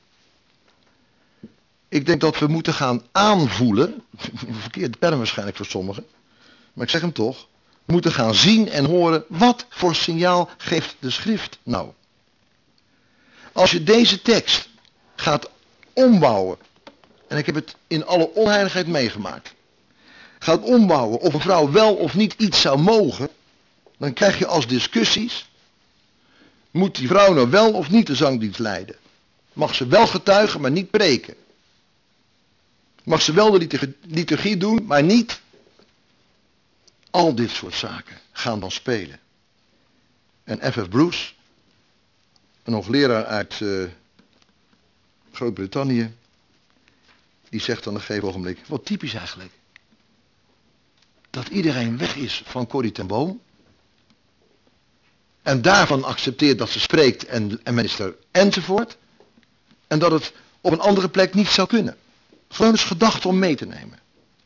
Ik denk dat we moeten gaan aanvoelen, een verkeerde term waarschijnlijk voor sommigen, maar ik zeg hem toch, we moeten gaan zien en horen, wat voor signaal geeft de schrift nou? Als je deze tekst gaat ombouwen, en ik heb het in alle onheiligheid meegemaakt, gaat ombouwen of een vrouw wel of niet iets zou mogen, dan krijg je als discussies Moet die vrouw nou wel of niet de zangdienst leiden? Mag ze wel getuigen, maar niet preken? Mag ze wel de liturgie doen, maar niet? Al dit soort zaken gaan dan spelen. En F.F. Bruce, een hoogleraar uit Groot-Brittannië, die zegt dan op een gegeven ogenblik, wat typisch eigenlijk, dat iedereen weg is van Corrie ten Boom en daarvan accepteert dat ze spreekt en minister enzovoort, en dat het op een andere plek niet zou kunnen. Gewoon eens gedachte om mee te nemen.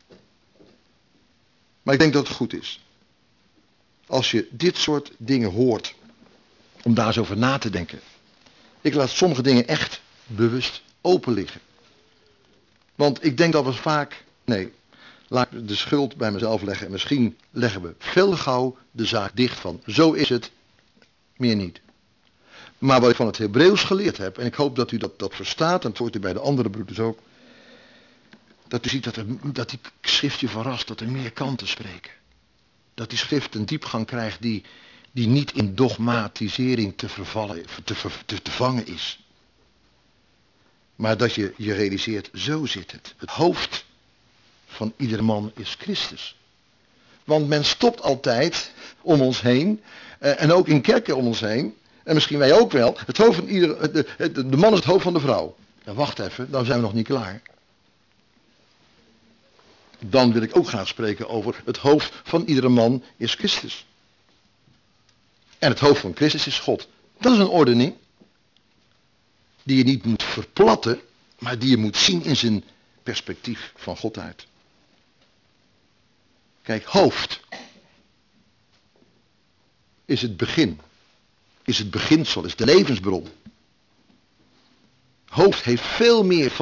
Maar ik denk dat het goed is, als je dit soort dingen hoort, om daar eens over na te denken. Ik laat sommige dingen echt bewust open liggen. Want ik denk dat we vaak, laat ik de schuld bij mezelf leggen en misschien leggen we veel gauw de zaak dicht van, zo is het, meer niet. Maar wat ik van het Hebreeuws geleerd heb, en ik hoop dat u dat verstaat, en het hoort u bij de andere broeders ook, dat u ziet dat die schrift je verrast, dat er meer kanten spreken. Dat die schrift een diepgang krijgt die niet in dogmatisering te vangen is. Maar dat je realiseert, zo zit het. Het hoofd van iedere man is Christus. Want men stopt altijd om ons heen, en ook in kerken om ons heen, en misschien wij ook wel, het hoofd van de man is het hoofd van de vrouw. Nou, wacht even, dan zijn we nog niet klaar. Dan wil ik ook graag spreken over het hoofd van iedere man is Christus. En het hoofd van Christus is God. Dat is een ordening die je niet moet verplatten, maar die je moet zien in zijn perspectief van Godheid. Kijk, hoofd is het begin, is het beginsel, is de levensbron. Hoofd heeft veel meer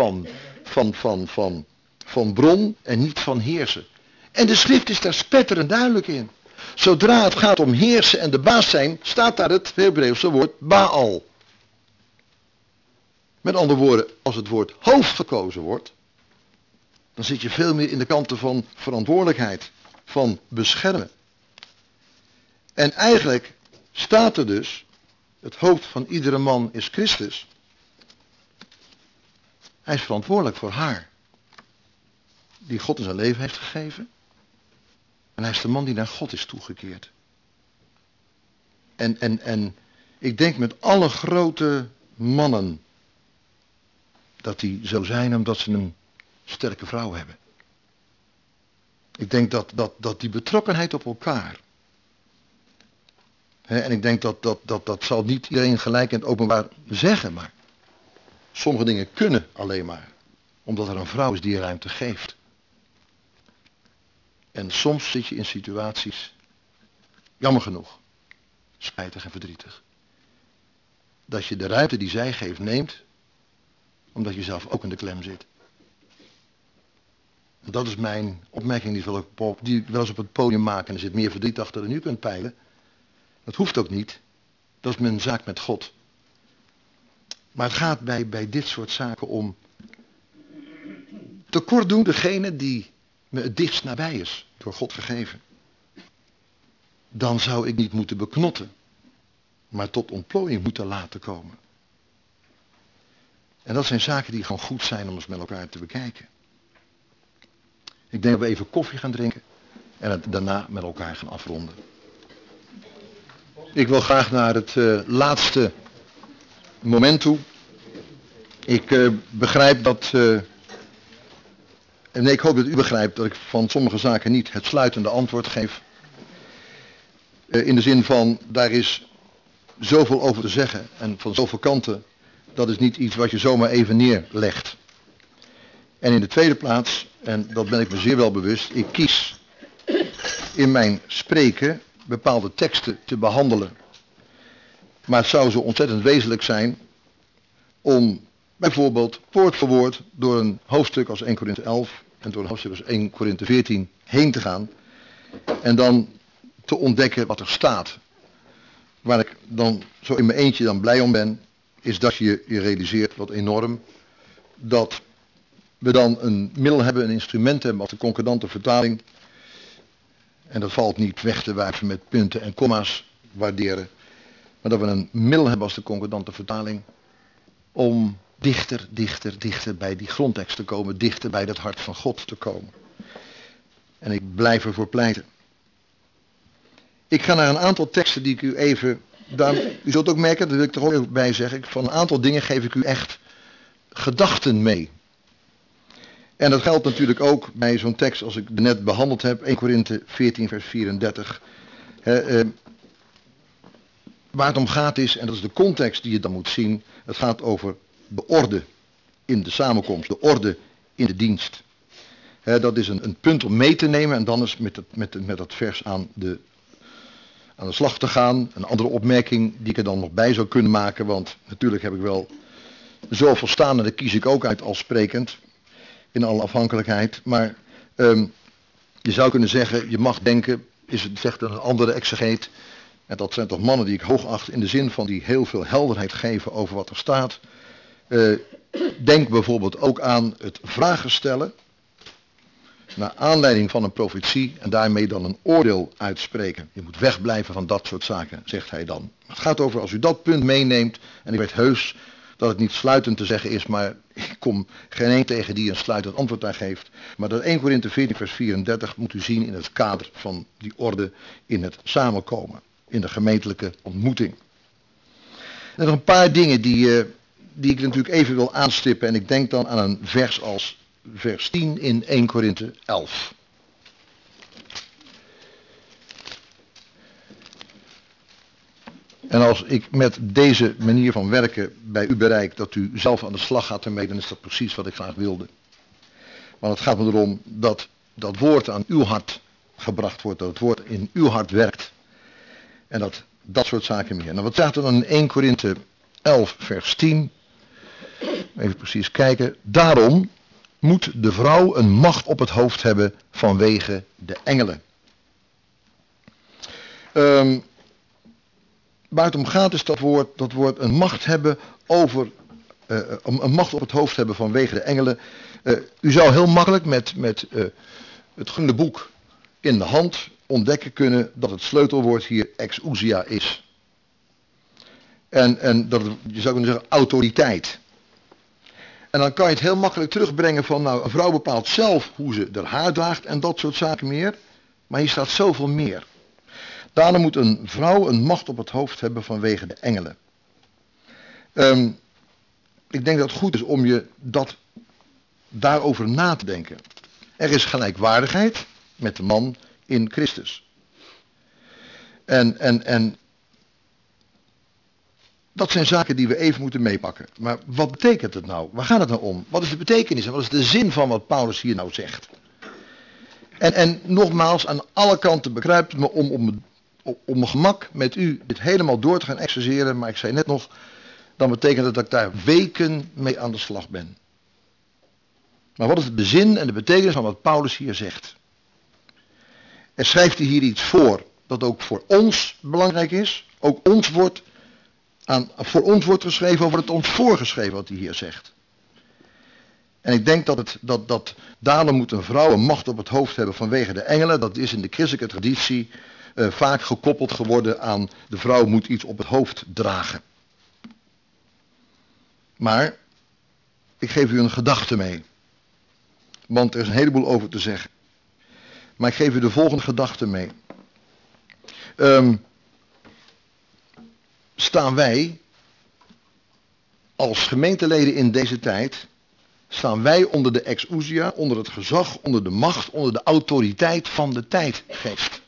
van bron en niet van heersen. En de schrift is daar spetterend duidelijk in. Zodra het gaat om heersen en de baas zijn, staat daar het Hebreeuwse woord Baal. Met andere woorden, als het woord hoofd gekozen wordt, dan zit je veel meer in de kanten van verantwoordelijkheid, van beschermen. En eigenlijk staat er dus, het hoofd van iedere man is Christus. Hij is verantwoordelijk voor haar, die God in zijn leven heeft gegeven. En hij is de man die naar God is toegekeerd. En ik denk met alle grote mannen dat die zo zijn omdat ze een sterke vrouw hebben. Ik denk dat die betrokkenheid op elkaar. En ik denk dat zal niet iedereen gelijk in het openbaar zeggen, maar sommige dingen kunnen alleen maar omdat er een vrouw is die je ruimte geeft. En soms zit je in situaties, jammer genoeg, spijtig en verdrietig, dat je de ruimte die zij geeft neemt, omdat je zelf ook in de klem zit. En dat is mijn opmerking die ik wel eens op het podium maak, en er zit meer verdriet achter dan u kunt peilen. Dat hoeft ook niet, dat is mijn zaak met God. Maar het gaat bij dit soort zaken om tekort doen degene die me het dichtst nabij is, door God gegeven. Dan zou ik niet moeten beknotten, maar tot ontplooiing moeten laten komen. En dat zijn zaken die gewoon goed zijn om eens met elkaar te bekijken. Ik denk dat we even koffie gaan drinken en het daarna met elkaar gaan afronden. Ik wil graag naar het laatste moment toe. Ik begrijp dat... Nee, ik hoop dat u begrijpt dat ik van sommige zaken niet het sluitende antwoord geef. In de zin van, daar is zoveel over te zeggen en van zoveel kanten, dat is niet iets wat je zomaar even neerlegt. En in de tweede plaats, en dat ben ik me zeer wel bewust, ik kies in mijn spreken bepaalde teksten te behandelen. Maar het zou zo ontzettend wezenlijk zijn om bijvoorbeeld woord voor woord door een hoofdstuk als 1 Korinthe 11 en door een hoofdstuk als 1 Korinthe 14 heen te gaan. En dan te ontdekken wat er staat. Waar ik dan zo in mijn eentje dan blij om ben, is dat je realiseert wat enorm, dat we dan een middel hebben, een instrument hebben als de concordante vertaling. En dat valt niet weg te wijven met punten en komma's waarderen. Maar dat we een middel hebben als de concordante vertaling om dichter bij die grondtekst te komen, dichter bij het hart van God te komen. En ik blijf ervoor pleiten. Ik ga naar een aantal teksten die ik u even, u zult ook merken, dat wil ik er ook even bij zeggen, van een aantal dingen geef ik u echt gedachten mee. En dat geldt natuurlijk ook bij zo'n tekst als ik net behandeld heb, 1 Korinthe 14 vers 34. Waar het om gaat is, en dat is de context die je dan moet zien, het gaat over de orde in de samenkomst, de orde in de dienst. Dat is een punt om mee te nemen en dan is met dat vers aan de slag te gaan. Een andere opmerking die ik er dan nog bij zou kunnen maken, want natuurlijk heb ik wel zoveel staan en daar kies ik ook uit als sprekend, in alle afhankelijkheid. Maar je zou kunnen zeggen, je mag denken, zegt een andere exegeet, en dat zijn toch mannen die ik hoog acht in de zin van die heel veel helderheid geven over wat er staat. Denk bijvoorbeeld ook aan het vragen stellen, naar aanleiding van een profetie en daarmee dan een oordeel uitspreken. Je moet wegblijven van dat soort zaken, zegt hij dan. Het gaat over als u dat punt meeneemt, en ik weet heus dat het niet sluitend te zeggen is, maar ik kom geen één tegen die een sluitend antwoord daar geeft. Maar dat 1 Korinthe 14 vers 34 moet u zien in het kader van die orde in het samenkomen, in de gemeentelijke ontmoeting. En nog een paar dingen die ik natuurlijk even wil aanstippen en ik denk dan aan een vers als vers 10 in 1 Korinthe 11. En als ik met deze manier van werken bij u bereik dat u zelf aan de slag gaat ermee, dan is dat precies wat ik graag wilde. Want het gaat me erom dat dat woord aan uw hart gebracht wordt, dat het woord in uw hart werkt. En dat soort zaken meer. Nou, wat staat er dan in 1 Korinthe 11 vers 10? Even precies kijken. Daarom moet de vrouw een macht op het hoofd hebben vanwege de engelen. Waar het om gaat is dat woord een macht hebben over, een macht op het hoofd hebben vanwege de engelen. U zou heel makkelijk met het groene boek in de hand ontdekken kunnen dat het sleutelwoord hier exousia is. En dat het, je zou kunnen zeggen, autoriteit. En dan kan je het heel makkelijk terugbrengen van, nou, een vrouw bepaalt zelf hoe ze haar haar draagt en dat soort zaken meer. Maar hier staat zoveel meer. Daarom moet een vrouw een macht op het hoofd hebben vanwege de engelen. Ik denk dat het goed is om je daarover na te denken. Er is gelijkwaardigheid met de man in Christus. En dat zijn zaken die we even moeten meepakken. Maar wat betekent het nou? Waar gaat het nou om? Wat is de betekenis en wat is de zin van wat Paulus hier nou zegt? En nogmaals, aan alle kanten bekruipt het me om mijn gemak met u dit helemaal door te gaan exerceren. Maar ik zei net nog, dan betekent het dat ik daar weken mee aan de slag ben. Maar wat is de zin en de betekenis van wat Paulus hier zegt? Er schrijft hij hier iets voor dat ook voor ons belangrijk is. Ook voor ons wordt geschreven, over het ons voorgeschreven wat hij hier zegt. En ik denk dat daarom moet een vrouw een macht op het hoofd hebben vanwege de engelen. Dat is in de christelijke traditie vaak gekoppeld geworden aan de vrouw moet iets op het hoofd dragen. Maar ik geef u een gedachte mee. Want er is een heleboel over te zeggen. Maar ik geef u de volgende gedachte mee. Staan wij als gemeenteleden in deze tijd, staan wij onder de exousia, onder het gezag, onder de macht, onder de autoriteit van de tijdgeest.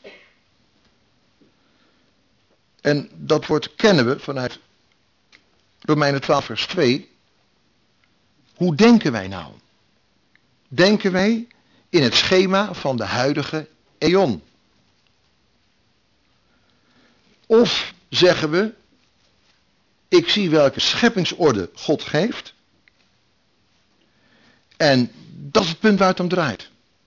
En dat woord kennen we vanuit Romeinen 12 vers 2. Hoe denken wij nou? Denken wij in het schema van de huidige eon? Of zeggen we, ik zie welke scheppingsorde God geeft. En dat is het punt waar het om draait.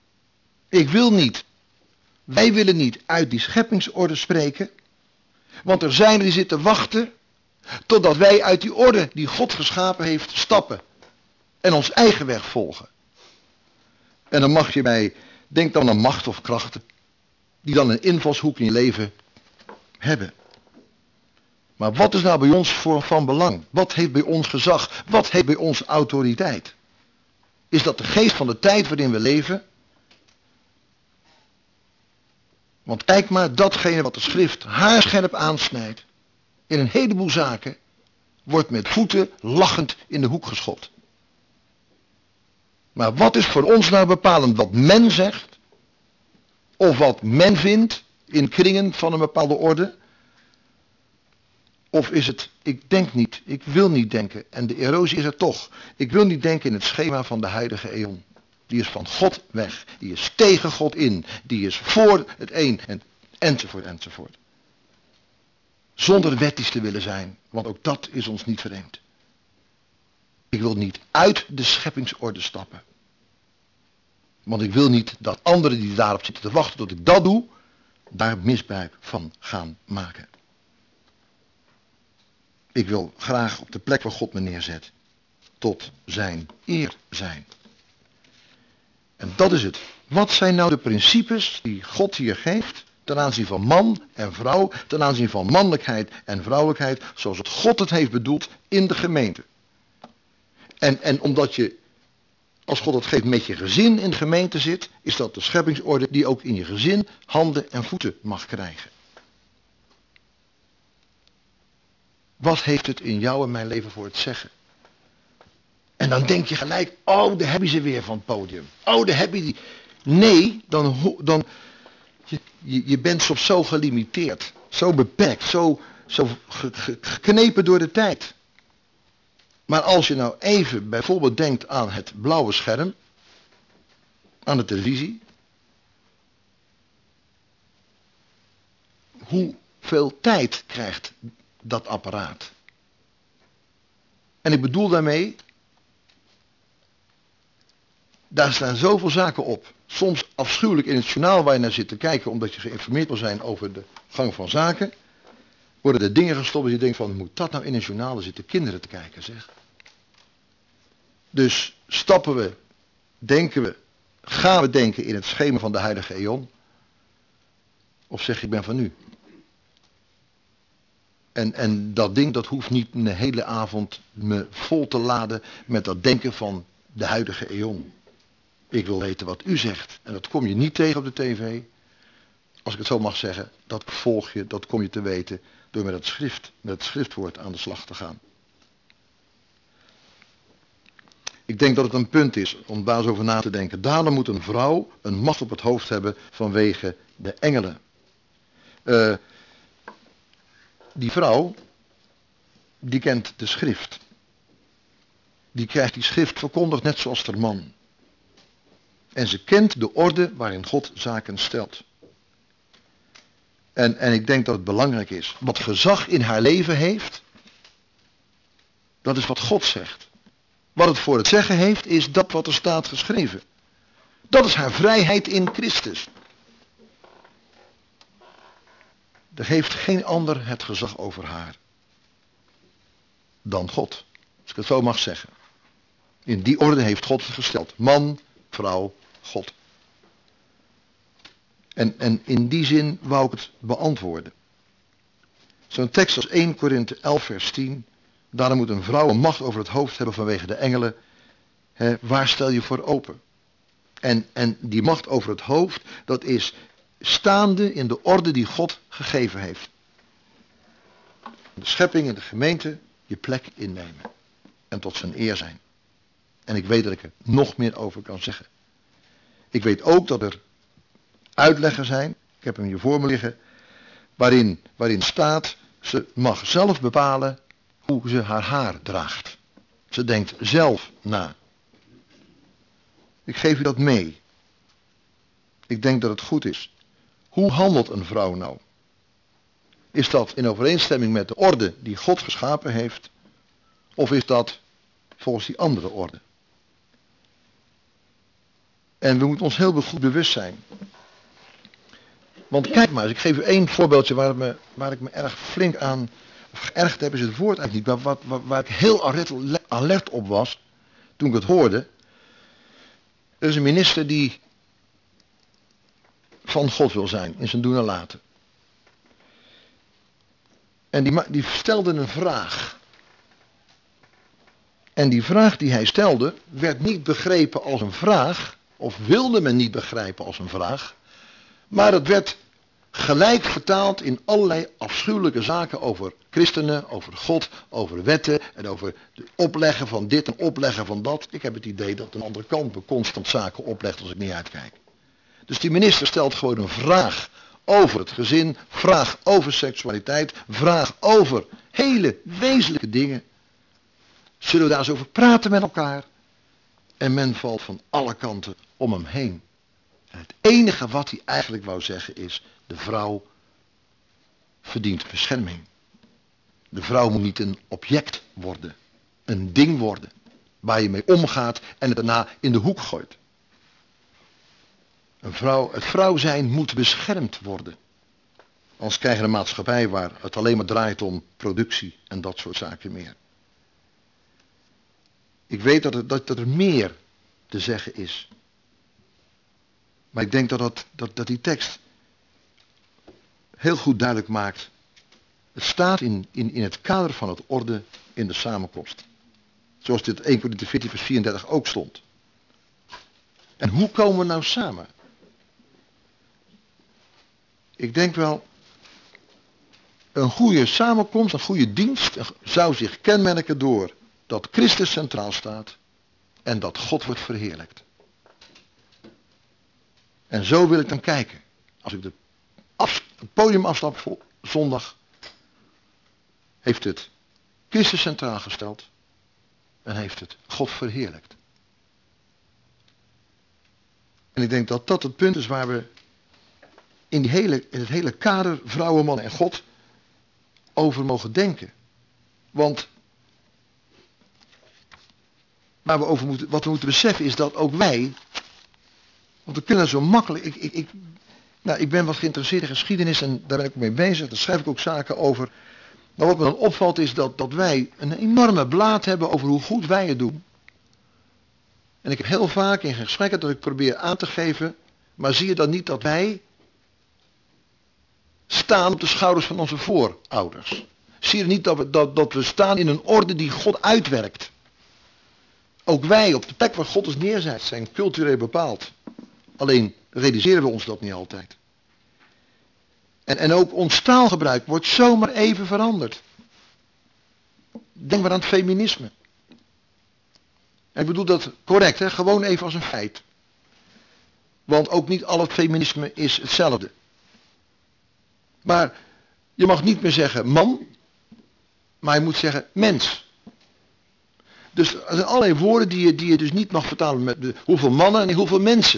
Wij willen niet uit die scheppingsorde spreken. Want er zijn die zitten wachten totdat wij uit die orde die God geschapen heeft stappen. En ons eigen weg volgen. En dan mag je denk dan aan macht of krachten, die dan een invalshoek in je leven hebben. Maar wat is nou bij ons van belang? Wat heeft bij ons gezag? Wat heeft bij ons autoriteit? Is dat de geest van de tijd waarin we leven? Want kijk maar, datgene wat de schrift haarscherp aansnijdt, in een heleboel zaken, wordt met voeten lachend in de hoek geschopt. Maar wat is voor ons nou bepalend? Wat men zegt? Of wat men vindt in kringen van een bepaalde orde? Of is het, ik denk niet, ik wil niet denken, en de erosie is er toch. Ik wil niet denken in het schema van de huidige eon. Die is van God weg, die is tegen God in, die is voor het een, enzovoort, enzovoort. Zonder wettisch te willen zijn, want ook dat is ons niet vreemd. Ik wil niet uit de scheppingsorde stappen. Want ik wil niet dat anderen die daarop zitten te wachten tot ik dat doe, daar misbruik van gaan maken. Ik wil graag op de plek waar God me neerzet, tot zijn eer zijn. En dat is het. Wat zijn nou de principes die God hier geeft ten aanzien van man en vrouw, ten aanzien van mannelijkheid en vrouwelijkheid, zoals het God het heeft bedoeld in de gemeente. En omdat je, als God het geeft, met je gezin in de gemeente zit, is dat de scheppingsorde die ook in je gezin handen en voeten mag krijgen. Wat heeft het in jou en mijn leven voor het zeggen? En dan denk je gelijk, oh, daar heb je ze weer van het podium. Oh, daar heb je die. Nee, dan je bent soms zo gelimiteerd, zo beperkt, zo geknepen door de tijd. Maar als je nou even bijvoorbeeld denkt aan het blauwe scherm, aan de televisie. Hoeveel tijd krijgt dat apparaat? En ik bedoel daarmee, daar staan zoveel zaken op. Soms afschuwelijk in het journaal waar je naar zit te kijken, omdat je geïnformeerd wil zijn over de gang van zaken, worden er dingen gestopt en je denkt van, moet dat nou in een journaal zitten kinderen te kijken, zeg. Dus stappen we, denken we, gaan we denken in het schema van de huidige eon? Of zeg je, ik ben van nu? En dat ding, dat hoeft niet een hele avond me vol te laden met dat denken van de huidige eon. Ik wil weten wat u zegt. En dat kom je niet tegen op de tv. Als ik het zo mag zeggen, dat volg je, dat kom je te weten door met het schriftwoord aan de slag te gaan. Ik denk dat het een punt is om daar eens over na te denken. Daarom moet een vrouw een macht op het hoofd hebben vanwege de engelen. Die vrouw, die kent de schrift. Die krijgt die schrift verkondigd net zoals de man. En ze kent de orde waarin God zaken stelt. En ik denk dat het belangrijk is. Wat gezag in haar leven heeft, dat is wat God zegt. Wat het voor het zeggen heeft, is dat wat er staat geschreven. Dat is haar vrijheid in Christus. Er heeft geen ander het gezag over haar dan God. Als ik het zo mag zeggen. In die orde heeft God het gesteld. Man, vrouw, God. En in die zin wou ik het beantwoorden. Zo'n tekst als 1 Korinthe 11 vers 10. Daarom moet een vrouw een macht over het hoofd hebben vanwege de engelen. Waar stel je voor open? En die macht over het hoofd, dat is staande in de orde die God gegeven heeft. De schepping in de gemeente je plek innemen. En tot zijn eer zijn. En ik weet dat ik er nog meer over kan zeggen. Ik weet ook dat er uitleggen zijn, ik heb hem hier voor me liggen, waarin staat, ze mag zelf bepalen hoe ze haar haar draagt. Ze denkt zelf na. Ik geef u dat mee. Ik denk dat het goed is. Hoe handelt een vrouw nou? Is dat in overeenstemming met de orde die God geschapen heeft? Of is dat volgens die andere orde? En we moeten ons heel goed bewust zijn. Want kijk maar eens, ik geef u één voorbeeldje waar ik me erg flink aan, of geërgerd heb is het woord eigenlijk niet, maar waar ik heel alert op was toen ik het hoorde. Er is een minister die van God wil zijn in zijn doen en laten. En die stelde een vraag. En die vraag die hij stelde werd niet begrepen als een vraag, of wilde men niet begrijpen als een vraag, maar het werd gelijk vertaald in allerlei afschuwelijke zaken over christenen, over God, over wetten en over het opleggen van dit en opleggen van dat. Ik heb het idee dat een andere kant me constant zaken oplegt als ik niet uitkijk. Dus die minister stelt gewoon een vraag over het gezin, vraag over seksualiteit, vraag over hele wezenlijke dingen. Zullen we daar eens over praten met elkaar? En men valt van alle kanten om hem heen. En het enige wat hij eigenlijk wou zeggen is, de vrouw verdient bescherming. De vrouw moet niet een object worden, een ding worden, waar je mee omgaat en het daarna in de hoek gooit. Het vrouw zijn moet beschermd worden. Anders krijg je een maatschappij waar het alleen maar draait om productie en dat soort zaken meer. Ik weet dat er meer te zeggen is. Maar ik denk dat die tekst heel goed duidelijk maakt. Het staat in het kader van het orde in de samenkomst. Zoals dit 1 Korinthe 14 vers 34 ook stond. En hoe komen we nou samen? Ik denk wel, een goede samenkomst, een goede dienst zou zich kenmerken door dat Christus centraal staat en dat God wordt verheerlijkt. En zo wil ik dan kijken. Als ik het podium afstap voor zondag, heeft het Christus centraal gesteld en heeft het God verheerlijkt. En ik denk dat dat het punt is waar we in het hele kader vrouwen, mannen en God over mogen denken. Want wat we moeten beseffen is dat ook wij, want we kunnen zo makkelijk, ik ben wat geïnteresseerd in geschiedenis en daar ben ik mee bezig, daar schrijf ik ook zaken over. Maar wat me dan opvalt is dat wij een enorme blaat hebben over hoe goed wij het doen. En ik heb heel vaak in gesprekken dat ik probeer aan te geven, maar zie je dan niet dat wij staan op de schouders van onze voorouders? Zie je niet dat we staan in een orde die God uitwerkt? Ook wij op de plek waar God ons neerzet zijn cultureel bepaald. Alleen realiseren we ons dat niet altijd. En ook ons taalgebruik wordt zomaar even veranderd. Denk maar aan het feminisme. En ik bedoel dat correct, hè? Gewoon even als een feit. Want ook niet al het feminisme is hetzelfde. Maar je mag niet meer zeggen man, maar je moet zeggen mens. Dus er zijn allerlei woorden die je dus niet mag vertalen met hoeveel mannen en hoeveel mensen.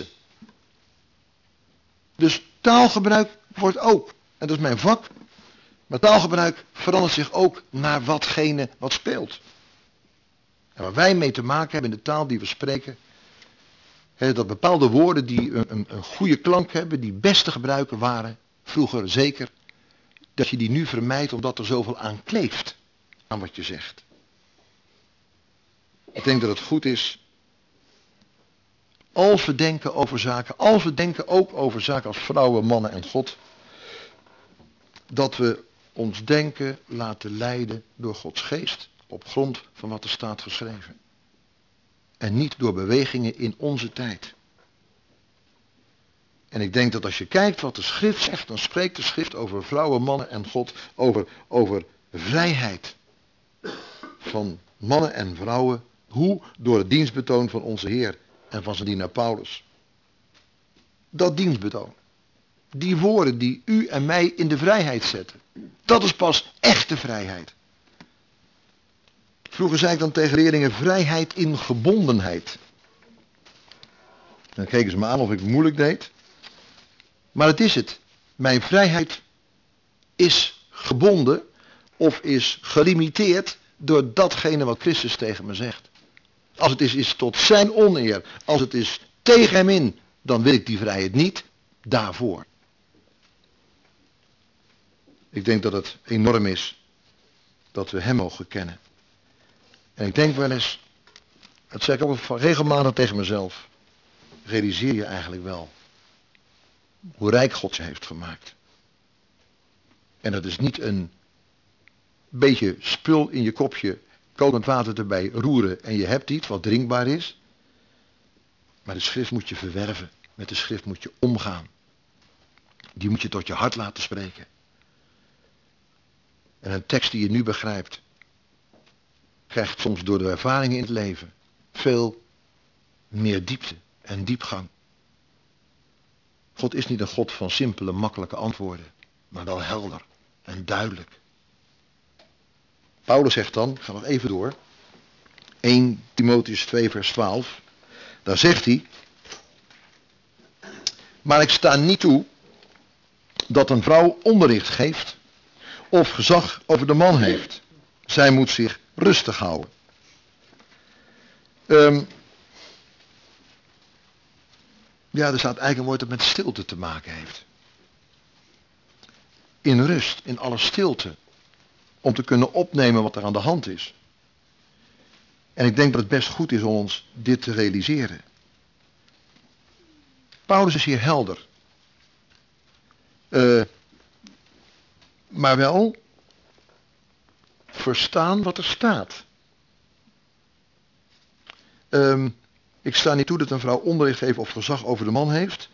Dus taalgebruik wordt ook, en dat is mijn vak, maar taalgebruik verandert zich ook naar watgene wat speelt. En waar wij mee te maken hebben in de taal die we spreken, dat bepaalde woorden die een goede klank hebben, die best te gebruiken waren, vroeger zeker, dat je die nu vermijdt omdat er zoveel aan kleeft aan wat je zegt. Ik denk dat het goed is, als we denken over zaken, als we denken ook over zaken als vrouwen, mannen en God, dat we ons denken laten leiden door Gods geest op grond van wat er staat geschreven. En niet door bewegingen in onze tijd. En ik denk dat als je kijkt wat de schrift zegt, dan spreekt de schrift over vrouwen, mannen en God, over vrijheid van mannen en vrouwen. Hoe? Door het dienstbetoon van onze Heer en van zijn dienaar Paulus. Dat dienstbetoon. Die woorden die u en mij in de vrijheid zetten. Dat is pas echte vrijheid. Vroeger zei ik dan tegen leerlingen vrijheid in gebondenheid. Dan keken ze me aan of ik het moeilijk deed. Maar het is het. Mijn vrijheid is gebonden of is gelimiteerd door datgene wat Christus tegen me zegt. Als het is tot zijn oneer, als het is tegen hem in, dan wil ik die vrijheid niet daarvoor. Ik denk dat het enorm is dat we hem mogen kennen. En ik denk wel eens, dat zeg ik ook regelmatig tegen mezelf, realiseer je eigenlijk wel hoe rijk God je heeft gemaakt. En dat is niet een beetje spul in je kopje, kokend water erbij roeren en je hebt iets wat drinkbaar is. Maar de schrift moet je verwerven. Met de schrift moet je omgaan. Die moet je tot je hart laten spreken. En een tekst die je nu begrijpt, krijgt soms door de ervaringen in het leven veel meer diepte en diepgang. God is niet een God van simpele, makkelijke antwoorden, maar wel helder en duidelijk. Paulus zegt dan, ik ga nog even door, 1 Timotheüs 2 vers 12, daar zegt hij, maar ik sta niet toe dat een vrouw onderricht geeft of gezag over de man heeft. Zij moet zich rustig houden. Ja, er staat eigenlijk een woord dat met stilte te maken heeft. In rust, in alle stilte. Om te kunnen opnemen wat er aan de hand is. En ik denk dat het best goed is om ons dit te realiseren. Paulus is hier helder. Maar wel verstaan wat er staat. Ik sta niet toe dat een vrouw onderricht geeft of gezag over de man heeft.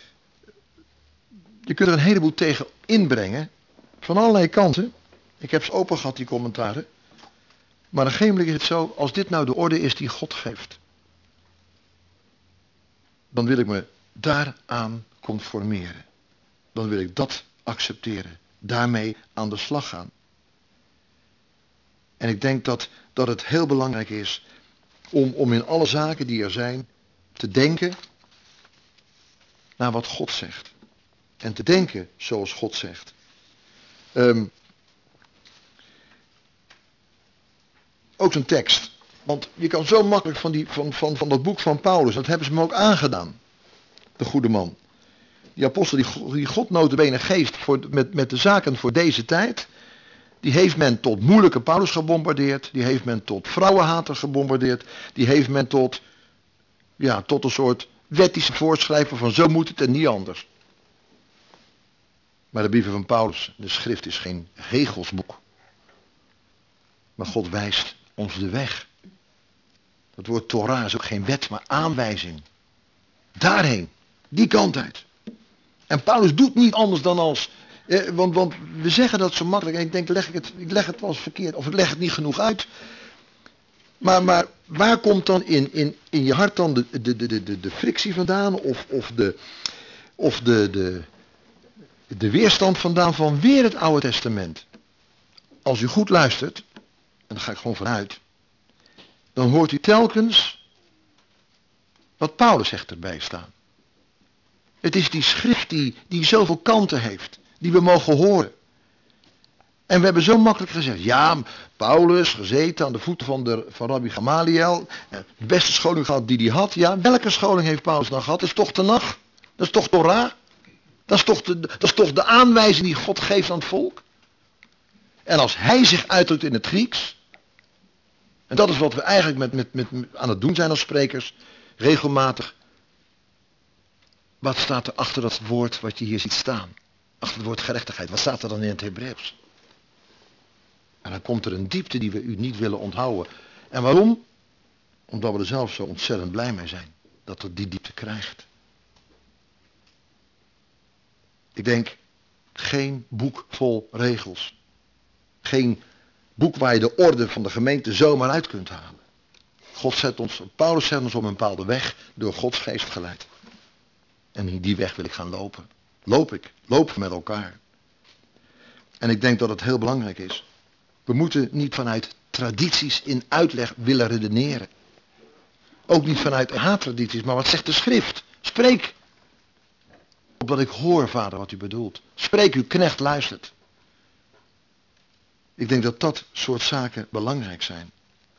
Je kunt er een heleboel tegen inbrengen. Van allerlei kanten. Ik heb ze open gehad, die commentaren. Maar op een gegeven moment is het zo, als dit nou de orde is die God geeft, dan wil ik me daaraan conformeren. Dan wil ik dat accepteren. Daarmee aan de slag gaan. En ik denk dat het heel belangrijk is om in alle zaken die er zijn te denken naar wat God zegt. En te denken zoals God zegt. Ook zo'n tekst. Want je kan zo makkelijk van dat boek van Paulus, dat hebben ze me ook aangedaan. De goede man. Die apostel die God nota bene geeft met de zaken voor deze tijd. Die heeft men tot moeilijke Paulus gebombardeerd. Die heeft men tot vrouwenhater gebombardeerd. Die heeft men tot een soort wettische voorschrijven van zo moet het en niet anders. Maar de brieven van Paulus, de schrift is geen regelsboek. Maar God wijst ons de weg. Het woord Torah is ook geen wet, maar aanwijzing. Daarheen, die kant uit. En Paulus doet niet anders dan als... Want we zeggen dat zo makkelijk en ik denk, ik leg het wel eens verkeerd of ik leg het niet genoeg uit. Maar waar komt dan in je hart dan de frictie vandaan of de weerstand vandaan van weer het Oude Testament? Als u goed luistert, en daar ga ik gewoon vanuit, dan hoort u telkens wat Paulus zegt erbij staan. Het is die schrift die zoveel kanten heeft, die we mogen horen. En we hebben zo makkelijk gezegd, ja, Paulus gezeten aan de voeten van Rabbi Gamaliel, de beste scholing gehad die hij had. Ja, welke scholing heeft Paulus dan gehad? Dat is toch Tenach? Dat is toch Torah? Dat is toch de aanwijzing die God geeft aan het volk? En als hij zich uitdrukt in het Grieks, en dat is wat we eigenlijk met aan het doen zijn als sprekers, regelmatig. Wat staat er achter dat woord wat je hier ziet staan? Achter het woord gerechtigheid. Wat staat er dan in het Hebreeuws? En dan komt er een diepte die we u niet willen onthouden. En waarom? Omdat we er zelf zo ontzettend blij mee zijn. Dat er die diepte krijgt. Ik denk, geen boek vol regels. Geen boek waar je de orde van de gemeente zomaar uit kunt halen. Paulus zet ons op een bepaalde weg door Gods geest geleid. En in die weg wil ik gaan lopen. Loop met elkaar. En ik denk dat het heel belangrijk is. We moeten niet vanuit tradities in uitleg willen redeneren. Ook niet vanuit haattradities, maar wat zegt de schrift? Spreek. Opdat ik hoor, vader, wat u bedoelt. Spreek, uw knecht luistert. Ik denk dat dat soort zaken belangrijk zijn.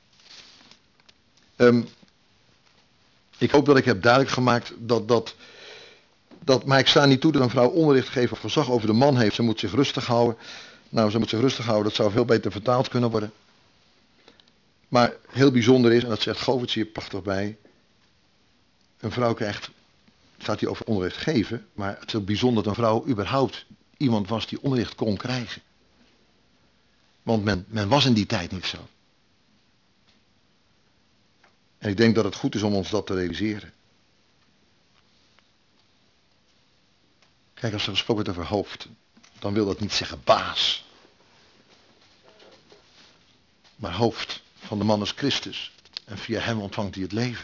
Ik hoop dat ik heb duidelijk gemaakt maar ik sta niet toe dat een vrouw onderricht geeft of gezag over de man heeft. Ze moet zich rustig houden. Nou, ze moet zich rustig houden, dat zou veel beter vertaald kunnen worden. Maar heel bijzonder is, en dat zegt Govert hier prachtig bij, een vrouw krijgt, het gaat hier over onderricht geven, maar het is ook bijzonder dat een vrouw überhaupt iemand was die onderricht kon krijgen. Want men was in die tijd niet zo. En ik denk dat het goed is om ons dat te realiseren. Kijk, als er gesproken wordt over hoofd, dan wil dat niet zeggen baas. Maar hoofd van de man is Christus. En via hem ontvangt hij het leven.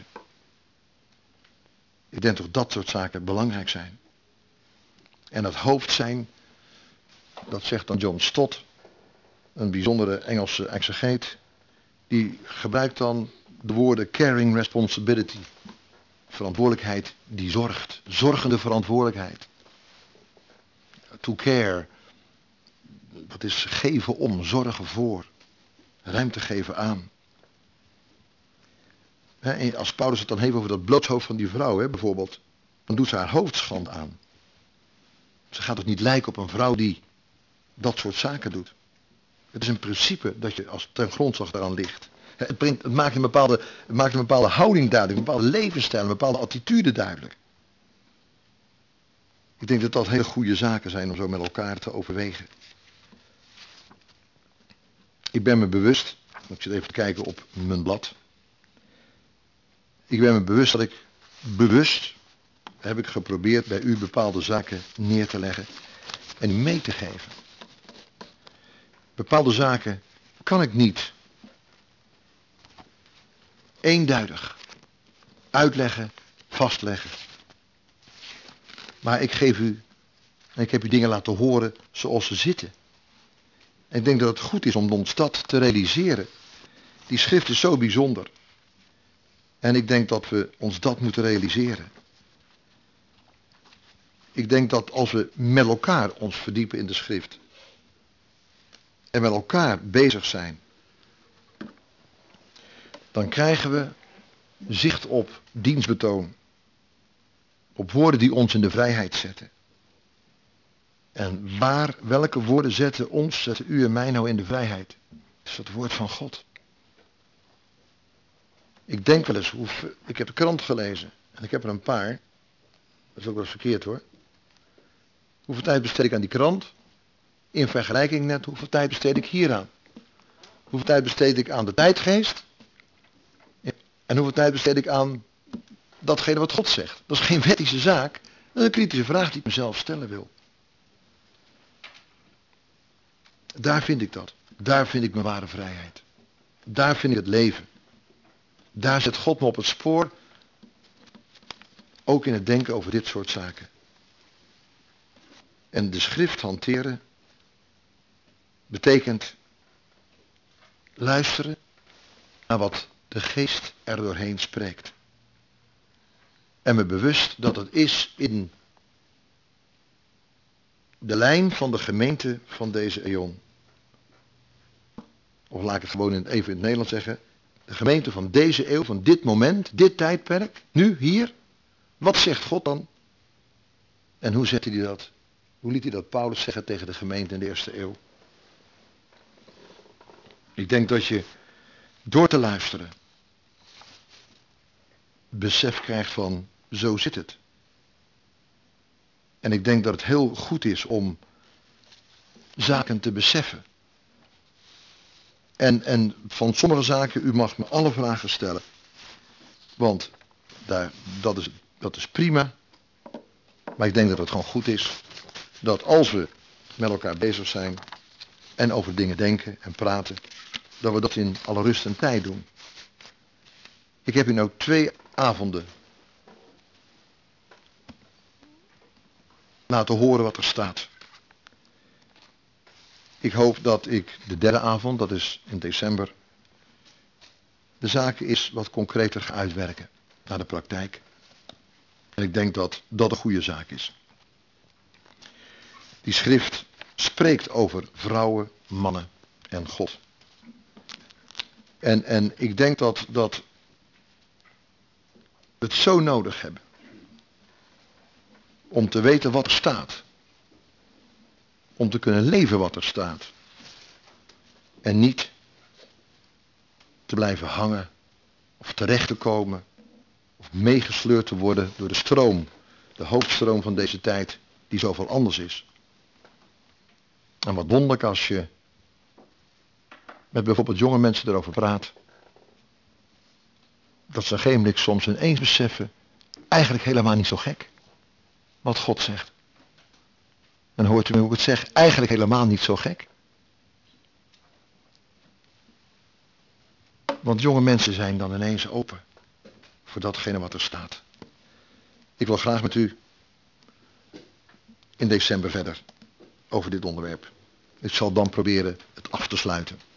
Ik denk toch dat soort zaken belangrijk zijn. En dat hoofd zijn, dat zegt dan John Stott, een bijzondere Engelse exegeet, die gebruikt dan de woorden caring responsibility. Verantwoordelijkheid die zorgt. Zorgende verantwoordelijkheid. To care. Dat is geven om, zorgen voor. Ruimte geven aan. Als Paulus het dan heeft over dat blootshoofd van die vrouw, bijvoorbeeld, dan doet ze haar hoofdschand aan. Ze gaat dus niet lijken op een vrouw die dat soort zaken doet. Het is een principe dat je als ten grondslag daaraan ligt. Het maakt een bepaalde houding duidelijk, een bepaalde levensstijl, een bepaalde attitude duidelijk. Ik denk dat dat hele goede zaken zijn om zo met elkaar te overwegen. Ik ben me bewust, ik zit even te kijken op mijn blad. Ik ben me bewust dat heb ik geprobeerd bij u bepaalde zaken neer te leggen en u mee te geven. Bepaalde zaken kan ik niet eenduidig uitleggen, vastleggen. Maar ik geef u, en ik heb u dingen laten horen zoals ze zitten. En ik denk dat het goed is om ons dat te realiseren. Die schrift is zo bijzonder. En ik denk dat we ons dat moeten realiseren. Ik denk dat als we met elkaar ons verdiepen in de schrift. En met elkaar bezig zijn. Dan krijgen we zicht op dienstbetoon. Op woorden die ons in de vrijheid zetten. En welke woorden zetten u en mij nou in de vrijheid? Dat is het woord van God. Ik denk wel eens, ik heb de krant gelezen. En ik heb er een paar. Dat is ook wel eens verkeerd hoor. Hoeveel tijd besteed ik aan die krant? In vergelijking net, hoeveel tijd besteed ik hieraan? Hoeveel tijd besteed ik aan de tijdgeest? En hoeveel tijd besteed ik aan datgene wat God zegt? Dat is geen wettische zaak. Dat is een kritische vraag die ik mezelf stellen wil. Daar vind ik dat. Daar vind ik mijn ware vrijheid. Daar vind ik het leven. Daar zet God me op het spoor. Ook in het denken over dit soort zaken. En de schrift hanteren betekent luisteren naar wat de geest er doorheen spreekt. En me bewust dat het is in de lijn van de gemeente van deze eon. Of laat ik het gewoon even in het Nederlands zeggen. De gemeente van deze eeuw, van dit moment, dit tijdperk, nu, hier. Wat zegt God dan? En hoe zette hij dat? Hoe liet hij dat Paulus zeggen tegen de gemeente in de eerste eeuw? Ik denk dat je door te luisteren besef krijgt van zo zit het. En ik denk dat het heel goed is om zaken te beseffen. En van sommige zaken, u mag me alle vragen stellen. Want dat is prima. Maar ik denk dat het gewoon goed is dat als we met elkaar bezig zijn en over dingen denken en praten, dat we dat in alle rust en tijd doen. Ik heb u nou 2 avonden laten horen wat er staat. Ik hoop dat ik de 3e avond, dat is in december, de zaken is wat concreter ga uitwerken naar de praktijk. En ik denk dat dat een goede zaak is. Die schrift spreekt over vrouwen, mannen en God. En ik denk dat we het zo nodig hebben om te weten wat er staat. Om te kunnen leven wat er staat. En niet te blijven hangen of terecht te komen of meegesleurd te worden door de stroom, de hoofdstroom van deze tijd die zoveel anders is. En wat wonderlijk als je met bijvoorbeeld jonge mensen erover praat, dat ze een gegeven moment soms ineens beseffen, eigenlijk helemaal niet zo gek, wat God zegt. Dan hoort u me hoe ik het zeg, eigenlijk helemaal niet zo gek. Want jonge mensen zijn dan ineens open voor datgene wat er staat. Ik wil graag met u in december verder over dit onderwerp. Ik zal dan proberen het af te sluiten.